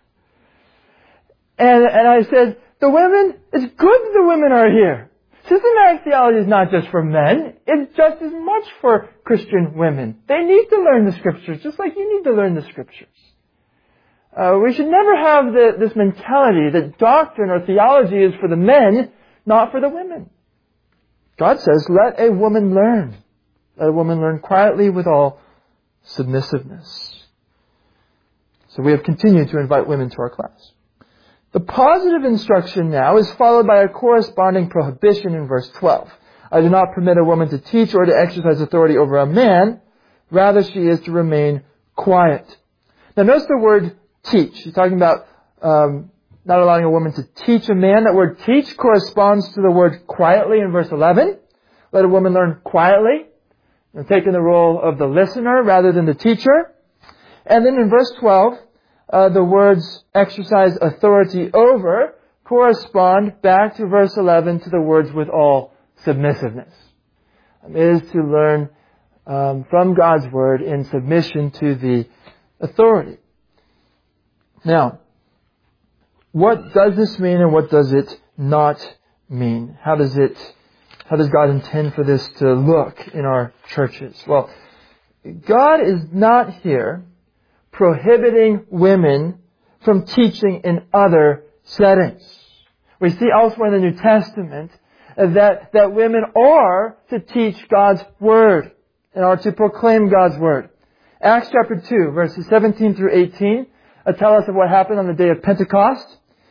And, and I said, the women, it's good that the women are here. Systematic theology is not just for men. It's just as much for Christian women. They need to learn the Scriptures, just like you need to learn the Scriptures. Uh, we should never have the, this mentality that doctrine or theology is for the men, not for the women. God says, let a woman learn. Let a woman learn quietly with all submissiveness. So we have continued to invite women to our class. The positive instruction now is followed by a corresponding prohibition in verse twelve. I do not permit a woman to teach or to exercise authority over a man. Rather, she is to remain quiet. Now, notice the word teach. He's talking about um, not allowing a woman to teach a man. That word teach corresponds to the word quietly in verse eleven. Let a woman learn quietly. And taking the role of the listener rather than the teacher. And then in verse twelve, Uh, the words exercise authority over correspond back to verse eleven to the words with all submissiveness. It is to learn um, from God's Word in submission to the authority. Now, what does this mean and what does it not mean? How does it, how does God intend for this to look in our churches? Well, God is not here prohibiting women from teaching in other settings. We see elsewhere in the New Testament that, that women are to teach God's Word and are to proclaim God's Word. Acts chapter two, verses seventeen through eighteen, uh, tell us of what happened on the day of Pentecost.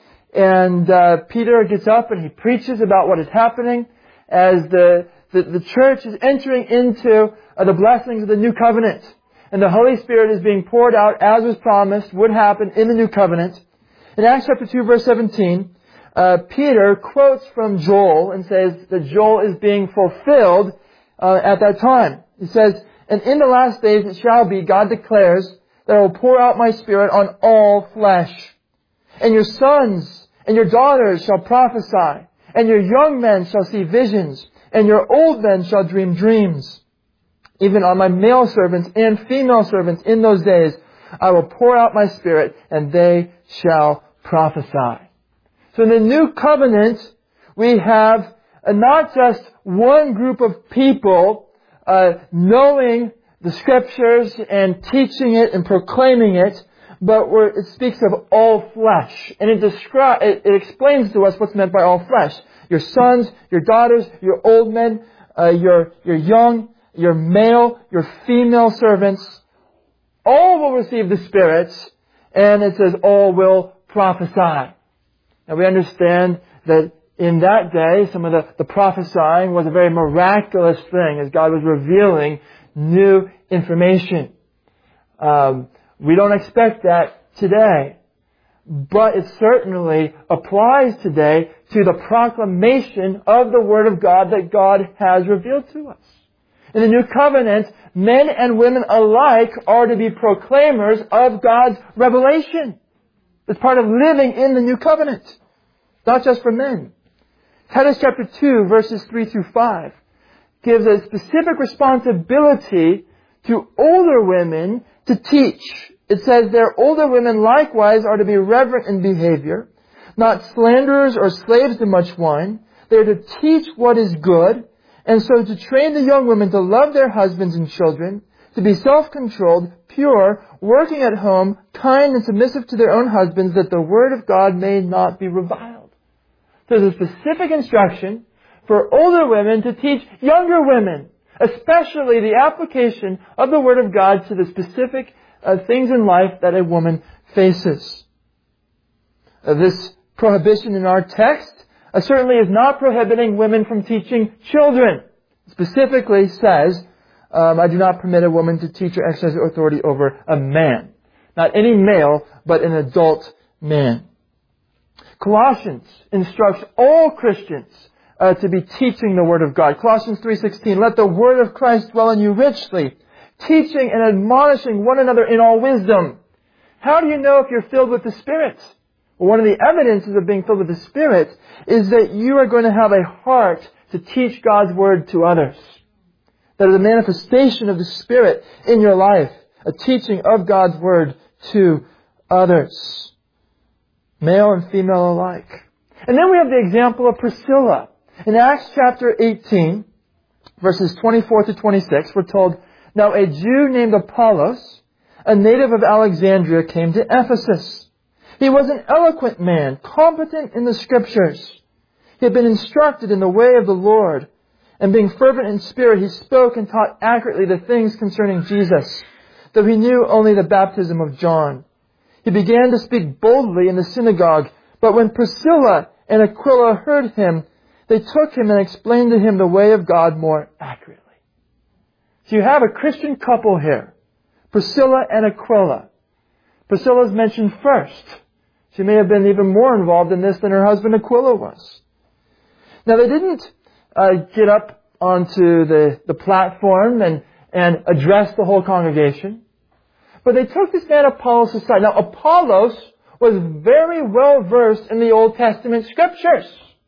And uh, Peter gets up and he preaches about what is happening as the, the, the church is entering into uh, the blessings of the new covenant. And the Holy Spirit is being poured out as was promised would happen in the new covenant. In Acts chapter two, verse seventeen, uh, Peter quotes from Joel and says that Joel is being fulfilled uh, at that time. He says, "And in the last days it shall be, God declares, that I will pour out my Spirit on all flesh. And your sons and your daughters shall prophesy, and your young men shall see visions, and your old men shall dream dreams. Even on my male servants and female servants in those days, I will pour out my Spirit, and they shall prophesy." So in the new covenant, we have uh, not just one group of people uh, knowing the Scriptures and teaching it and proclaiming it, but where it speaks of all flesh. And it, descri- it, it explains to us what's meant by all flesh. Your sons, your daughters, your old men, uh, your, your young, your male, your female servants, all will receive the Spirit, and it says all will prophesy. Now we understand that in that day, some of the, the prophesying was a very miraculous thing as God was revealing new information. Um, we don't expect that today, but it certainly applies today to the proclamation of the Word of God that God has revealed to us. In the New Covenant, men and women alike are to be proclaimers of God's revelation. It's part of living in the New Covenant, not just for men. Titus chapter two, verses three through five, gives a specific responsibility to older women to teach. It says their older women likewise are to be reverent in behavior, not slanderers or slaves to much wine. They are to teach what is good, and so to train the young women to love their husbands and children, to be self-controlled, pure, working at home, kind and submissive to their own husbands, that the word of God may not be reviled. So there's a specific instruction for older women to teach younger women, especially the application of the Word of God to the specific uh, things in life that a woman faces. Uh, this prohibition in our text uh, certainly is not prohibiting women from teaching children. It specifically says, um, I do not permit a woman to teach or exercise authority over a man. Not any male, but an adult man. Colossians instructs all Christians uh, to be teaching the Word of God. Colossians three sixteen, "Let the Word of Christ dwell in you richly, teaching and admonishing one another in all wisdom." How do you know if you're filled with the Spirit? Well, one of the evidences of being filled with the Spirit is that you are going to have a heart to teach God's Word to others. That is a manifestation of the Spirit in your life, a teaching of God's Word to others. Male and female alike. And then we have the example of Priscilla. In Acts chapter eighteen, verses twenty-four to twenty-six, we're told, "Now a Jew named Apollos, a native of Alexandria, came to Ephesus. He was an eloquent man, competent in the Scriptures. He had been instructed in the way of the Lord, and being fervent in spirit, he spoke and taught accurately the things concerning Jesus, though he knew only the baptism of John. He began to speak boldly in the synagogue, but when Priscilla and Aquila heard him, they took him and explained to him the way of God more accurately." So you have a Christian couple here, Priscilla and Aquila. Priscilla is mentioned first. She may have been even more involved in this than her husband Aquila was. Now they didn't uh, get up onto the, the platform and, and address the whole congregation. But they took this man Apollos aside. Now Apollos was very well versed in the Old Testament Scriptures.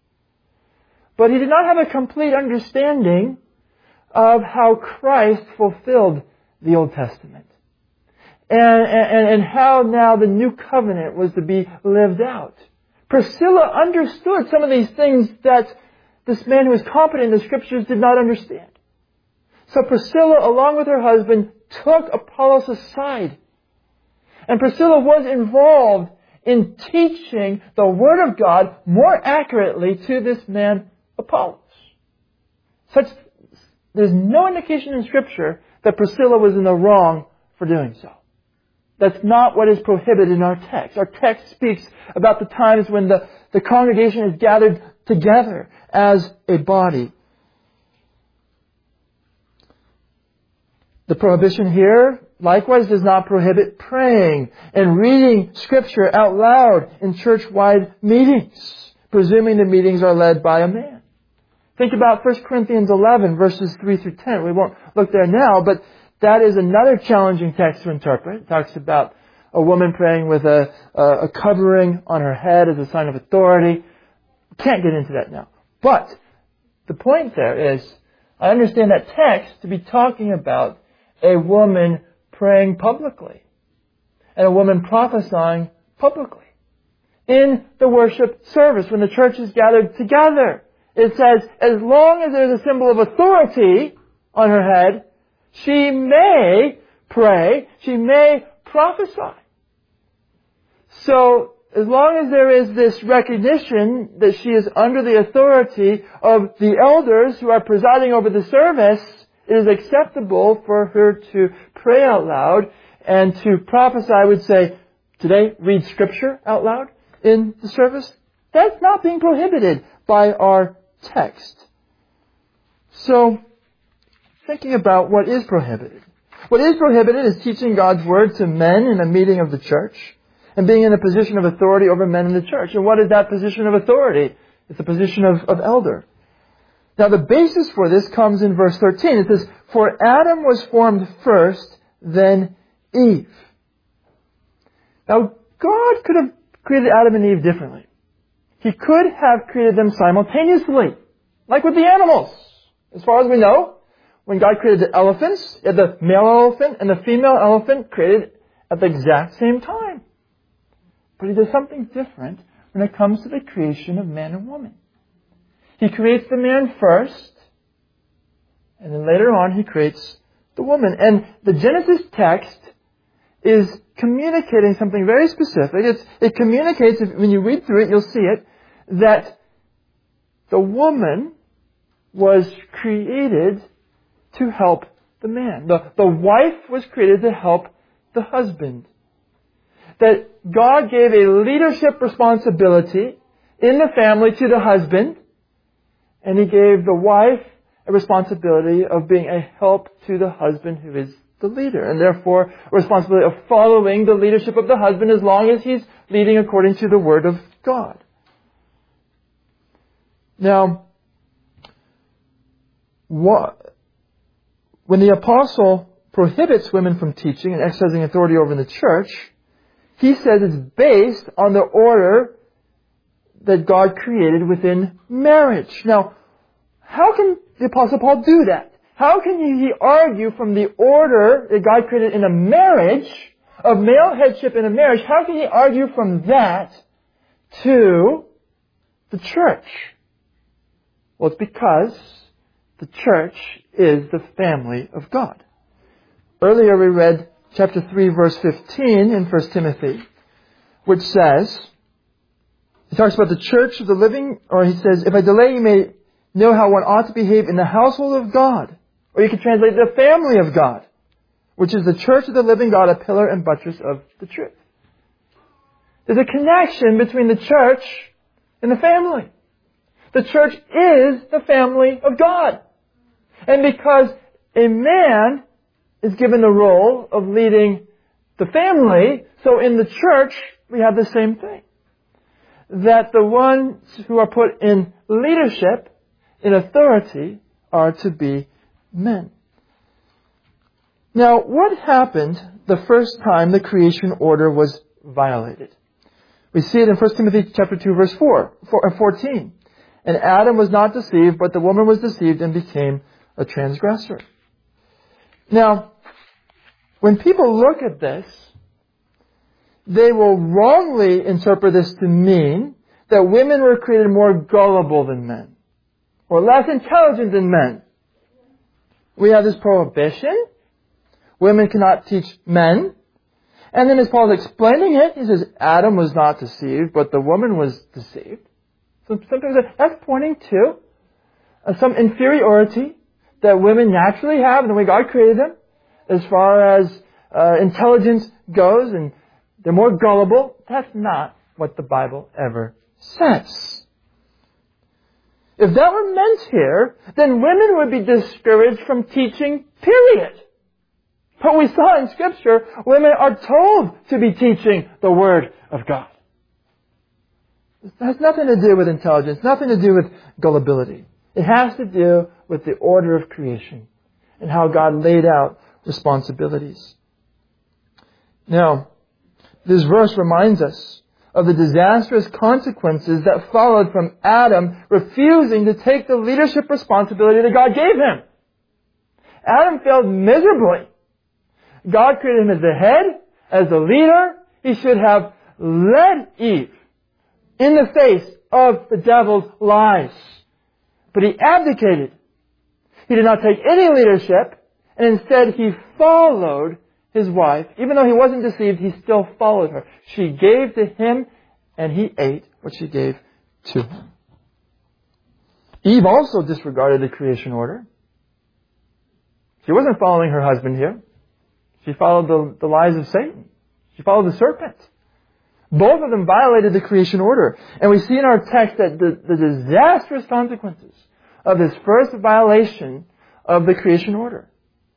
But he did not have a complete understanding of how Christ fulfilled the Old Testament. And, and, and how now the new covenant was to be lived out. Priscilla understood some of these things that this man who was competent in the Scriptures did not understand. So Priscilla, along with her husband, took Apollos aside. And Priscilla was involved in teaching the Word of God more accurately to this man Apollos. Such, there's no indication in Scripture that Priscilla was in the wrong for doing so. That's not what is prohibited in our text. Our text speaks about the times when the, the congregation is gathered together as a body. The prohibition here, likewise, does not prohibit praying and reading Scripture out loud in church-wide meetings, presuming the meetings are led by a man. Think about First Corinthians eleven, verses three through ten. We won't look there now, but that is another challenging text to interpret. It talks about a woman praying with a, a covering on her head as a sign of authority. Can't get into that now. But the point there is, I understand that text to be talking about a woman praying publicly and a woman prophesying publicly in the worship service when the church is gathered together. It says, as long as there's a symbol of authority on her head, she may pray, she may prophesy. So, as long as there is this recognition that she is under the authority of the elders who are presiding over the service, it is acceptable for her to pray out loud and to prophesy. I would say, today, read Scripture out loud in the service. That's not being prohibited by our text. So, thinking about what is prohibited. What is prohibited is teaching God's Word to men in a meeting of the church and being in a position of authority over men in the church. And what is that position of authority? It's the position of, of elder. Now the basis for this comes in verse thirteen. It says, "For Adam was formed first, then Eve." Now God could have created Adam and Eve differently. He could have created them simultaneously, like with the animals. As far as we know, when God created the elephants, He had the male elephant and the female elephant created at the exact same time. But He does something different when it comes to the creation of man and woman. He creates the man first, and then later on He creates the woman. And the Genesis text is communicating something very specific. It's, it communicates, when you read through it, you'll see it, that the woman was created to help the man. The, the wife was created to help the husband. That God gave a leadership responsibility in the family to the husband, and He gave the wife a responsibility of being a help to the husband who is the leader, and therefore a responsibility of following the leadership of the husband as long as he's leading according to the Word of God. Now, what, when the apostle prohibits women from teaching and exercising authority over the church, he says it's based on the order that God created within marriage. Now, how can the Apostle Paul do that? How can he argue from the order that God created in a marriage, of male headship in a marriage, how can he argue from that to the church? Well, it's because the church is the family of God. Earlier we read chapter three, verse fifteen in First Timothy, which says, he talks about the church of the living, or he says, "If I delay, you may know how one ought to behave in the household of God." Or you can translate the family of God, which is the church of the living God, a pillar and buttress of the truth. There's a connection between the church and the family. The church is the family of God. And because a man is given the role of leading the family, so in the church we have the same thing. That the ones who are put in leadership, in authority, are to be men. Now, what happened the first time the creation order was violated? We see it in First Timothy chapter two, verse four, fourteen. "And Adam was not deceived, but the woman was deceived and became a transgressor." Now, when people look at this, they will wrongly interpret this to mean that women were created more gullible than men, or less intelligent than men. We have this prohibition. Women cannot teach men. And then as Paul is explaining it, he says Adam was not deceived, but the woman was deceived. So sometimes that's pointing to uh, some inferiority that women naturally have in the way God created them, as far as uh, intelligence goes, and they're more gullible. That's not what the Bible ever says. If that were meant here, then women would be discouraged from teaching, period. But we saw in Scripture, women are told to be teaching the Word of God. It has nothing to do with intelligence, nothing to do with gullibility. It has to do with the order of creation and how God laid out responsibilities. Now, this verse reminds us of the disastrous consequences that followed from Adam refusing to take the leadership responsibility that God gave him. Adam failed miserably. God created him as the head, as the leader. He should have led Eve in the face of the devil's lies. But he abdicated. He did not take any leadership, and instead he followed his wife. Even though he wasn't deceived, he still followed her. She gave to him, and he ate what she gave to him. Eve also disregarded the creation order. She wasn't following her husband here. She followed the, the lies of Satan. She followed the serpent. Both of them violated the creation order. And we see in our text that the, the disastrous consequences of this first violation of the creation order.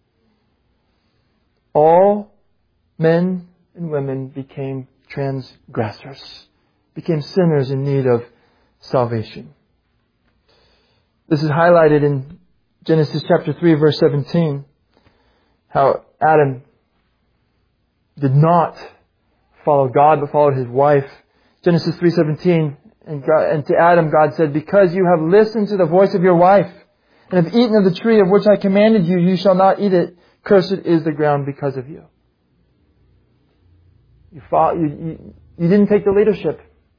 All men and women became transgressors, became sinners in need of salvation. This is highlighted in Genesis chapter three, verse seventeen, how Adam did not follow God, but followed his wife. Genesis three seventeen, and, God, and to Adam God said, "Because you have listened to the voice of your wife, and have eaten of the tree of which I commanded you, you shall not eat it. Cursed is the ground because of you." You, follow, you, you, you didn't take the leadership.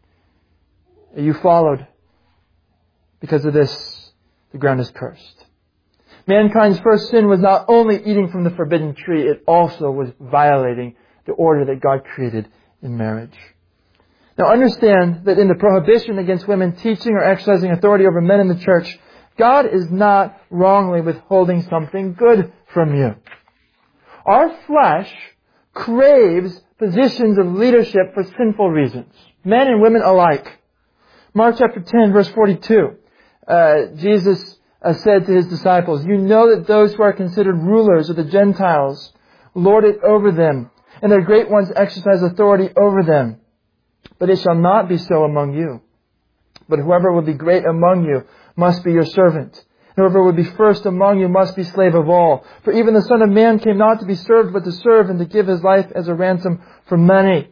You followed. Because of this, the ground is cursed. Mankind's first sin was not only eating from the forbidden tree, it also was violating the order that God created in marriage. Now understand that in the prohibition against women teaching or exercising authority over men in the church, God is not wrongly withholding something good from you. Our flesh craves positions of leadership for sinful reasons, men and women alike. Mark chapter ten, verse forty-two, uh, Jesus uh, said to his disciples, "You know that those who are considered rulers of the Gentiles lord it over them, and their great ones exercise authority over them. But it shall not be so among you. But whoever will be great among you must be your servant. And whoever would be first among you must be slave of all. For even the Son of Man came not to be served, but to serve and to give his life as a ransom for many."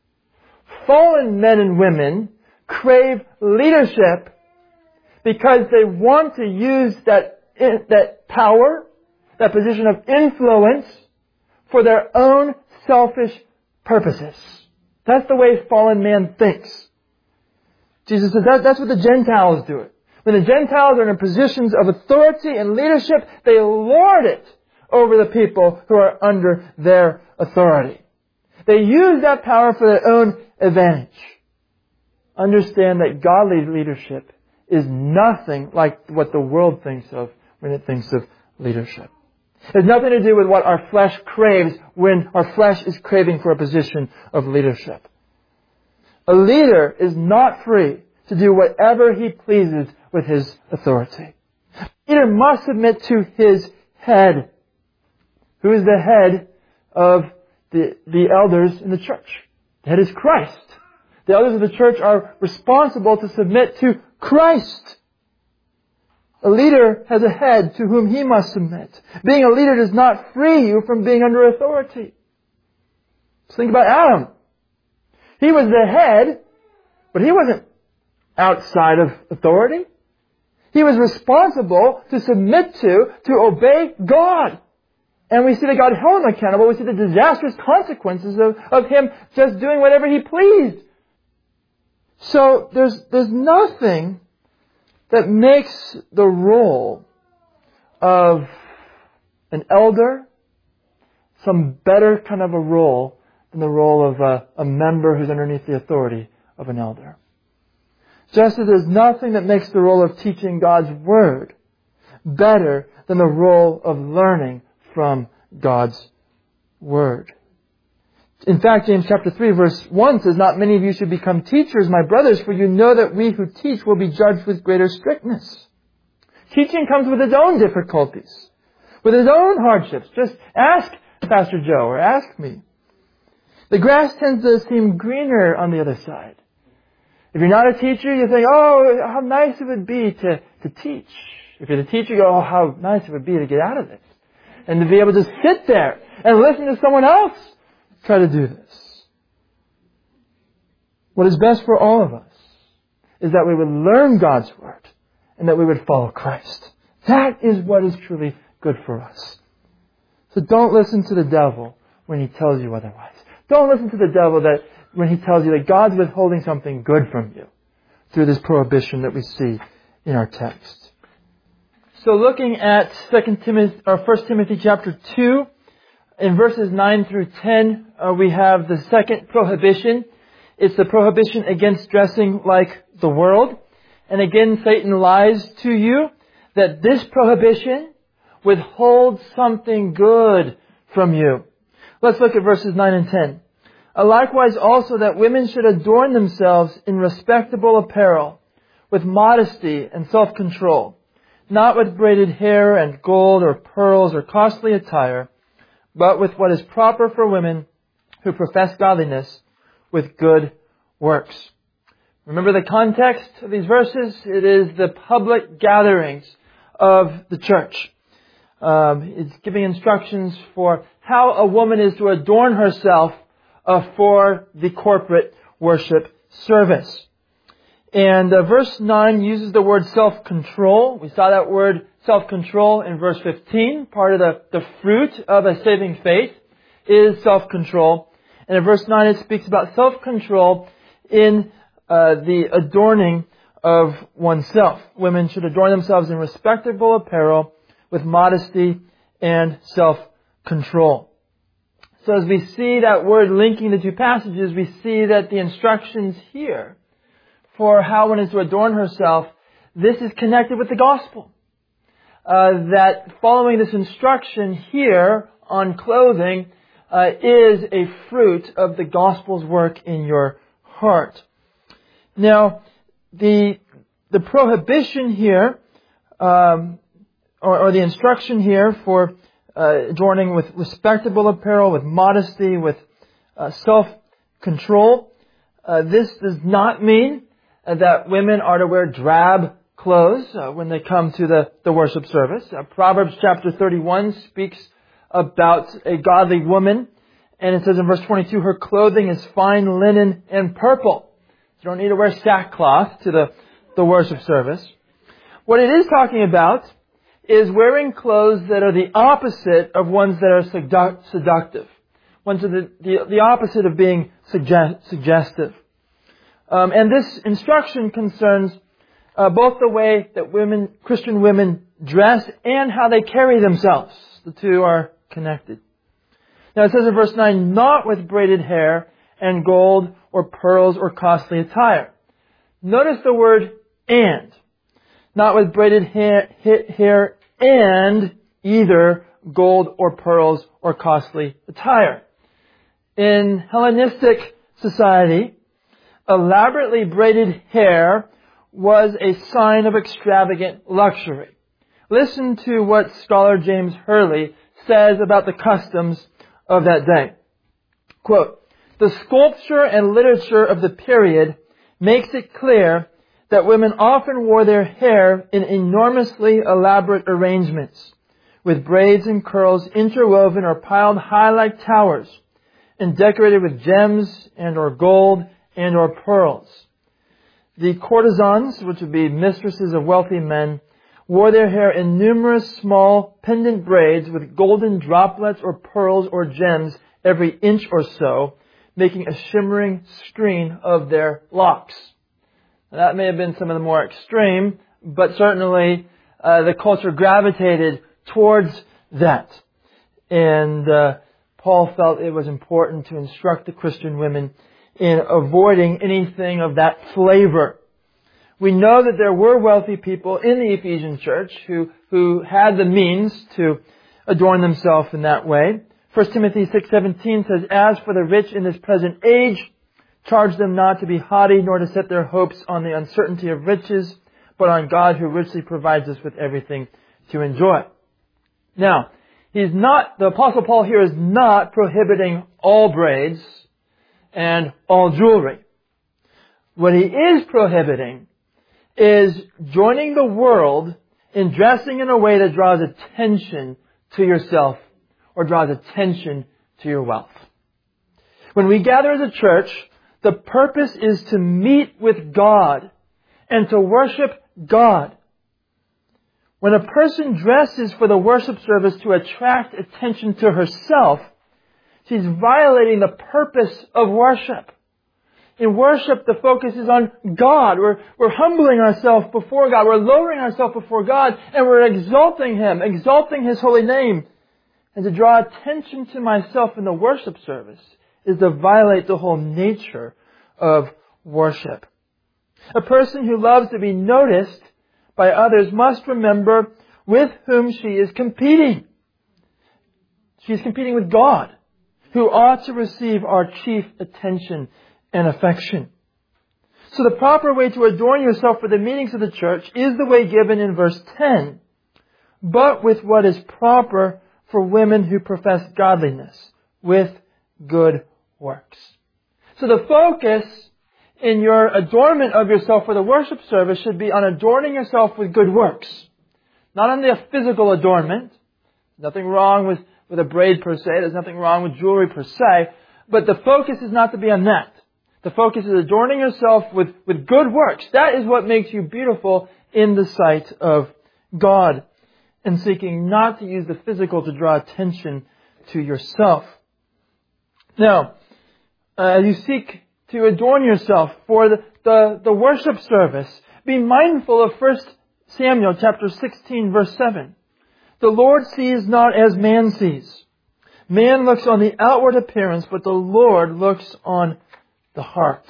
Fallen men and women crave leadership because they want to use that, that power, that position of influence, for their own selfish purposes. That's the way fallen man thinks. Jesus says that, that's what the Gentiles do it. When the Gentiles are in positions of authority and leadership, they lord it over the people who are under their authority. They use that power for their own advantage. Understand that godly leadership is nothing like what the world thinks of when it thinks of leadership. It has nothing to do with what our flesh craves when our flesh is craving for a position of leadership. A leader is not free to do whatever he pleases with his authority. A leader must submit to his head, who is the head of the, the elders in the church. The head is Christ. The elders of the church are responsible to submit to Christ. A leader has a head to whom he must submit. Being a leader does not free you from being under authority. Just think about Adam. He was the head, but he wasn't outside of authority. He was responsible to submit to, to obey God. And we see that God held him accountable. We see the disastrous consequences of, of him just doing whatever he pleased. So there's, there's nothing that makes the role of an elder some better kind of a role than the role of a, a member who's underneath the authority of an elder. Just as there's nothing that makes the role of teaching God's Word better than the role of learning from God's Word. In fact, James chapter three verse one says, "Not many of you should become teachers, my brothers, for you know that we who teach will be judged with greater strictness." Teaching comes with its own difficulties, with its own hardships. Just ask Pastor Joe or ask me. The grass tends to seem greener on the other side. If you're not a teacher, you think, oh, how nice it would be to, to teach. If you're the teacher, you go, oh, how nice it would be to get out of it. And to be able to sit there and listen to someone else try to do this. What is best for all of us is that we would learn God's Word and that we would follow Christ. That is what is truly good for us. So don't listen to the devil when he tells you otherwise. Don't listen to the devil that when he tells you that God's withholding something good from you through this prohibition that we see in our text. So looking at Second Timothy or First Timothy chapter two, in verses nine through ten, uh, we have the second prohibition. It's the prohibition against dressing like the world. And again, Satan lies to you that this prohibition withholds something good from you. Let's look at verses nine and ten. Uh, likewise also that women should adorn themselves in respectable apparel, with modesty and self-control, not with braided hair and gold or pearls or costly attire, but with what is proper for women who profess godliness with good works. Remember the context of these verses? It is the public gatherings of the church. Um, it's giving instructions for how a woman is to adorn herself uh, for the corporate worship service. And uh, verse nine uses the word self-control. We saw that word self-control in verse fifteen. Part of the, the fruit of a saving faith is self-control. And in verse nine it speaks about self-control in uh, the adorning of oneself. Women should adorn themselves in respectable apparel with modesty and self-control. So as we see that word linking the two passages, we see that the instructions here for how one is to adorn herself, this is connected with the gospel. Uh, that following this instruction here on clothing uh, is a fruit of the gospel's work in your heart. Now, the the prohibition here, um, or, or the instruction here for uh, adorning with respectable apparel, with modesty, with uh, self-control, uh, this does not mean uh, that women are to wear drab clothes uh, when they come to the, the worship service. Uh, Proverbs chapter thirty-one speaks about a godly woman, and it says in verse twenty-two, her clothing is fine linen and purple. You don't need to wear sackcloth to the, the worship service. What it is talking about is wearing clothes that are the opposite of ones that are seduct, seductive. Ones that are the, the, the opposite of being suggest, suggestive. Um, and this instruction concerns uh, both the way that women, Christian women dress and how they carry themselves. The two are connected. Now it says in verse nine, not with braided hair and gold or pearls or costly attire. Notice the word and. Not with braided hair, hair and either gold or pearls or costly attire. In Hellenistic society, elaborately braided hair was a sign of extravagant luxury. Listen to what scholar James Hurley says about the customs of that day. Quote, the sculpture and literature of the period makes it clear that women often wore their hair in enormously elaborate arrangements, with braids and curls interwoven or piled high like towers, and decorated with gems and or gold and or pearls. The courtesans, which would be mistresses of wealthy men, wore their hair in numerous small pendant braids with golden droplets or pearls or gems every inch or so, making a shimmering screen of their locks. That may have been some of the more extreme, but certainly uh, the culture gravitated towards that. And uh, Paul felt it was important to instruct the Christian women in avoiding anything of that flavor. We know that there were wealthy people in the Ephesian church who, who had the means to adorn themselves in that way. First Timothy six seventeen says, "As for the rich in this present age, charge them not to be haughty, nor to set their hopes on the uncertainty of riches, but on God who richly provides us with everything to enjoy." Now, he's not, the Apostle Paul here is not prohibiting all braids and all jewelry. What he is prohibiting is joining the world in dressing in a way that draws attention to yourself or draws attention to your wealth. When we gather as a church, the purpose is to meet with God and to worship God. When a person dresses for the worship service to attract attention to herself, she's violating the purpose of worship. In worship, the focus is on God. We're, we're humbling ourselves before God. We're lowering ourselves before God, and we're exalting Him, exalting His holy name. And to draw attention to myself in the worship service is to violate the whole nature of worship. A person who loves to be noticed by others must remember with whom she is competing. She is competing with God, who ought to receive our chief attention and affection. So the proper way to adorn yourself for the meetings of the church is the way given in verse ten, but with what is proper for women who profess godliness, with good works. So the focus in your adornment of yourself for the worship service should be on adorning yourself with good works. Not on the physical adornment. Nothing wrong with, with a braid per se. There's nothing wrong with jewelry per se. But the focus is not to be on that. The focus is adorning yourself with, with good works. That is what makes you beautiful in the sight of God. And seeking not to use the physical to draw attention to yourself. Now, uh, as you seek to adorn yourself for the, the, the worship service, be mindful of First Samuel chapter sixteen verse seven. The Lord sees not as man sees. Man looks on the outward appearance, but the Lord looks on the heart.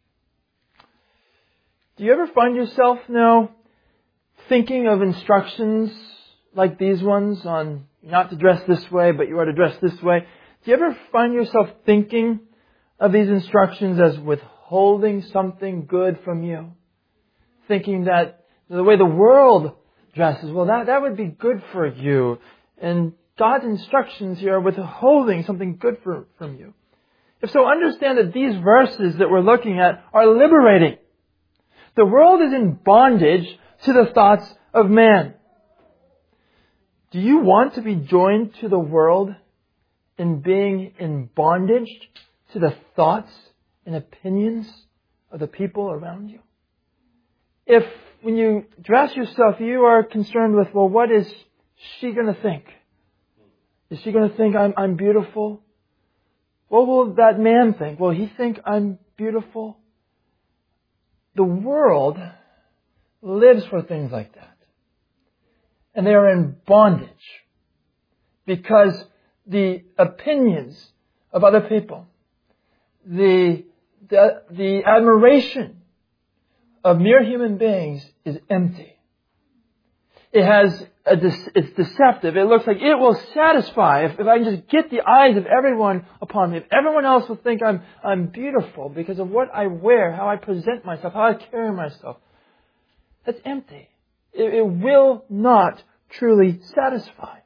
Do you ever find yourself now thinking of instructions like these ones on not to dress this way, but you are to dress this way? Do you ever find yourself thinking of these instructions as withholding something good from you? Thinking that the way the world dresses, well, that, that would be good for you. And God's instructions here are withholding something good for, from you. If so, understand that these verses that we're looking at are liberating. The world is in bondage to the thoughts of man. Do you want to be joined to the world in being in bondage to the thoughts and opinions of the people around you? If when you dress yourself, you are concerned with, well, what is she going to think? Is she going to think I'm, I'm beautiful? What will that man think? Will he think I'm beautiful? The world lives for things like that. And they are in bondage because the opinions of other people, the, the, the admiration of mere human beings is empty. It has a, it's deceptive. It looks like it will satisfy if, if I can just get the eyes of everyone upon me. If everyone else will think I'm, I'm beautiful because of what I wear, how I present myself, how I carry myself. That's empty. It, it will not truly satisfy.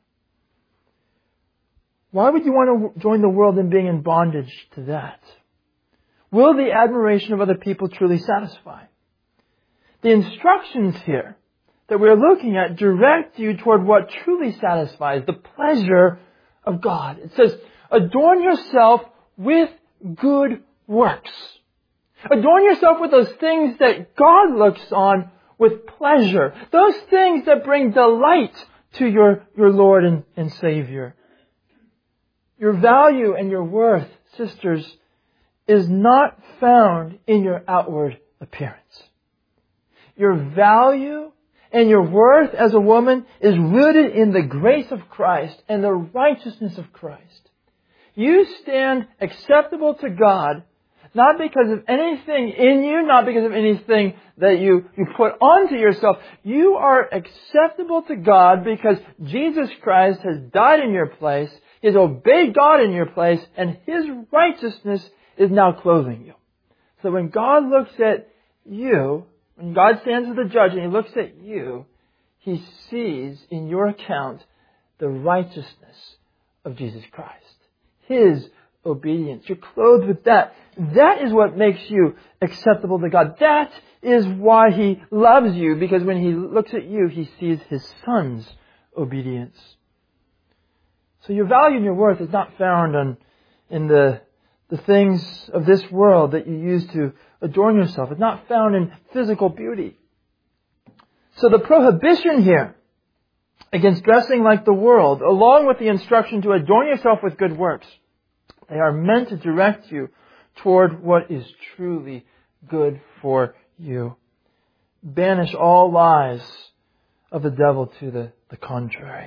Why would you want to join the world in being in bondage to that? Will the admiration of other people truly satisfy? The instructions here that we're looking at direct you toward what truly satisfies, the pleasure of God. It says, adorn yourself with good works. Adorn yourself with those things that God looks on with pleasure. Those things that bring delight to your, your Lord and, and Savior. Your value and your worth, sisters, is not found in your outward appearance. Your value and your worth as a woman is rooted in the grace of Christ and the righteousness of Christ. You stand acceptable to God not because of anything in you, not because of anything that you, you put onto yourself. You are acceptable to God because Jesus Christ has died in your place, He has obeyed God in your place, and His righteousness is now clothing you. So when God looks at you, when God stands as the judge and He looks at you, He sees in your account the righteousness of Jesus Christ. His obedience. You're clothed with that. That is what makes you acceptable to God. That is why He loves you, because when He looks at you, He sees His Son's obedience. So your value and your worth is not found on, in the, the things of this world that you use to adorn yourself. It's not found in physical beauty. So the prohibition here against dressing like the world, along with the instruction to adorn yourself with good works, they are meant to direct you toward what is truly good for you. Banish all lies of the devil to the, the contrary.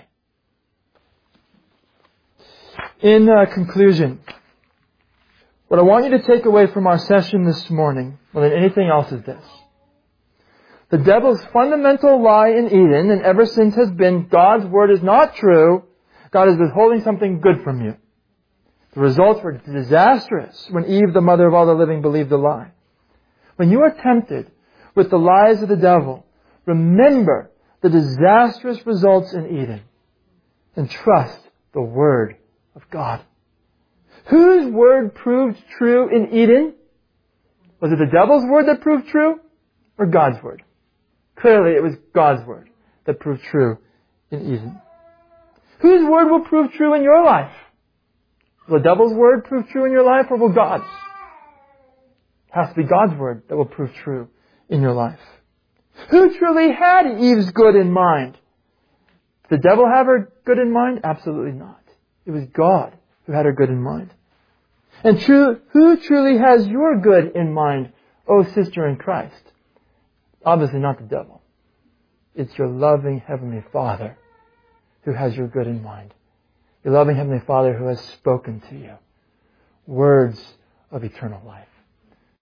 In uh, conclusion, what I want you to take away from our session this morning, more than anything else, is this. The devil's fundamental lie in Eden, and ever since, has been God's Word is not true. God is withholding something good from you. The results were disastrous when Eve, the mother of all the living, believed the lie. When you are tempted with the lies of the devil, remember the disastrous results in Eden and trust the Word of God. Whose word proved true in Eden? Was it the devil's word that proved true, or God's word? Clearly it was God's word that proved true in Eden. Whose word will prove true in your life? Will the devil's word prove true in your life, or will God's? It has to be God's word that will prove true in your life. Who truly had Eve's good in mind? Did the devil have her good in mind? Absolutely not. It was God who had her good in mind. And true, who truly has your good in mind, oh sister in Christ? Obviously not the devil. It's your loving Heavenly Father who has your good in mind. Your loving Heavenly Father who has spoken to you words of eternal life.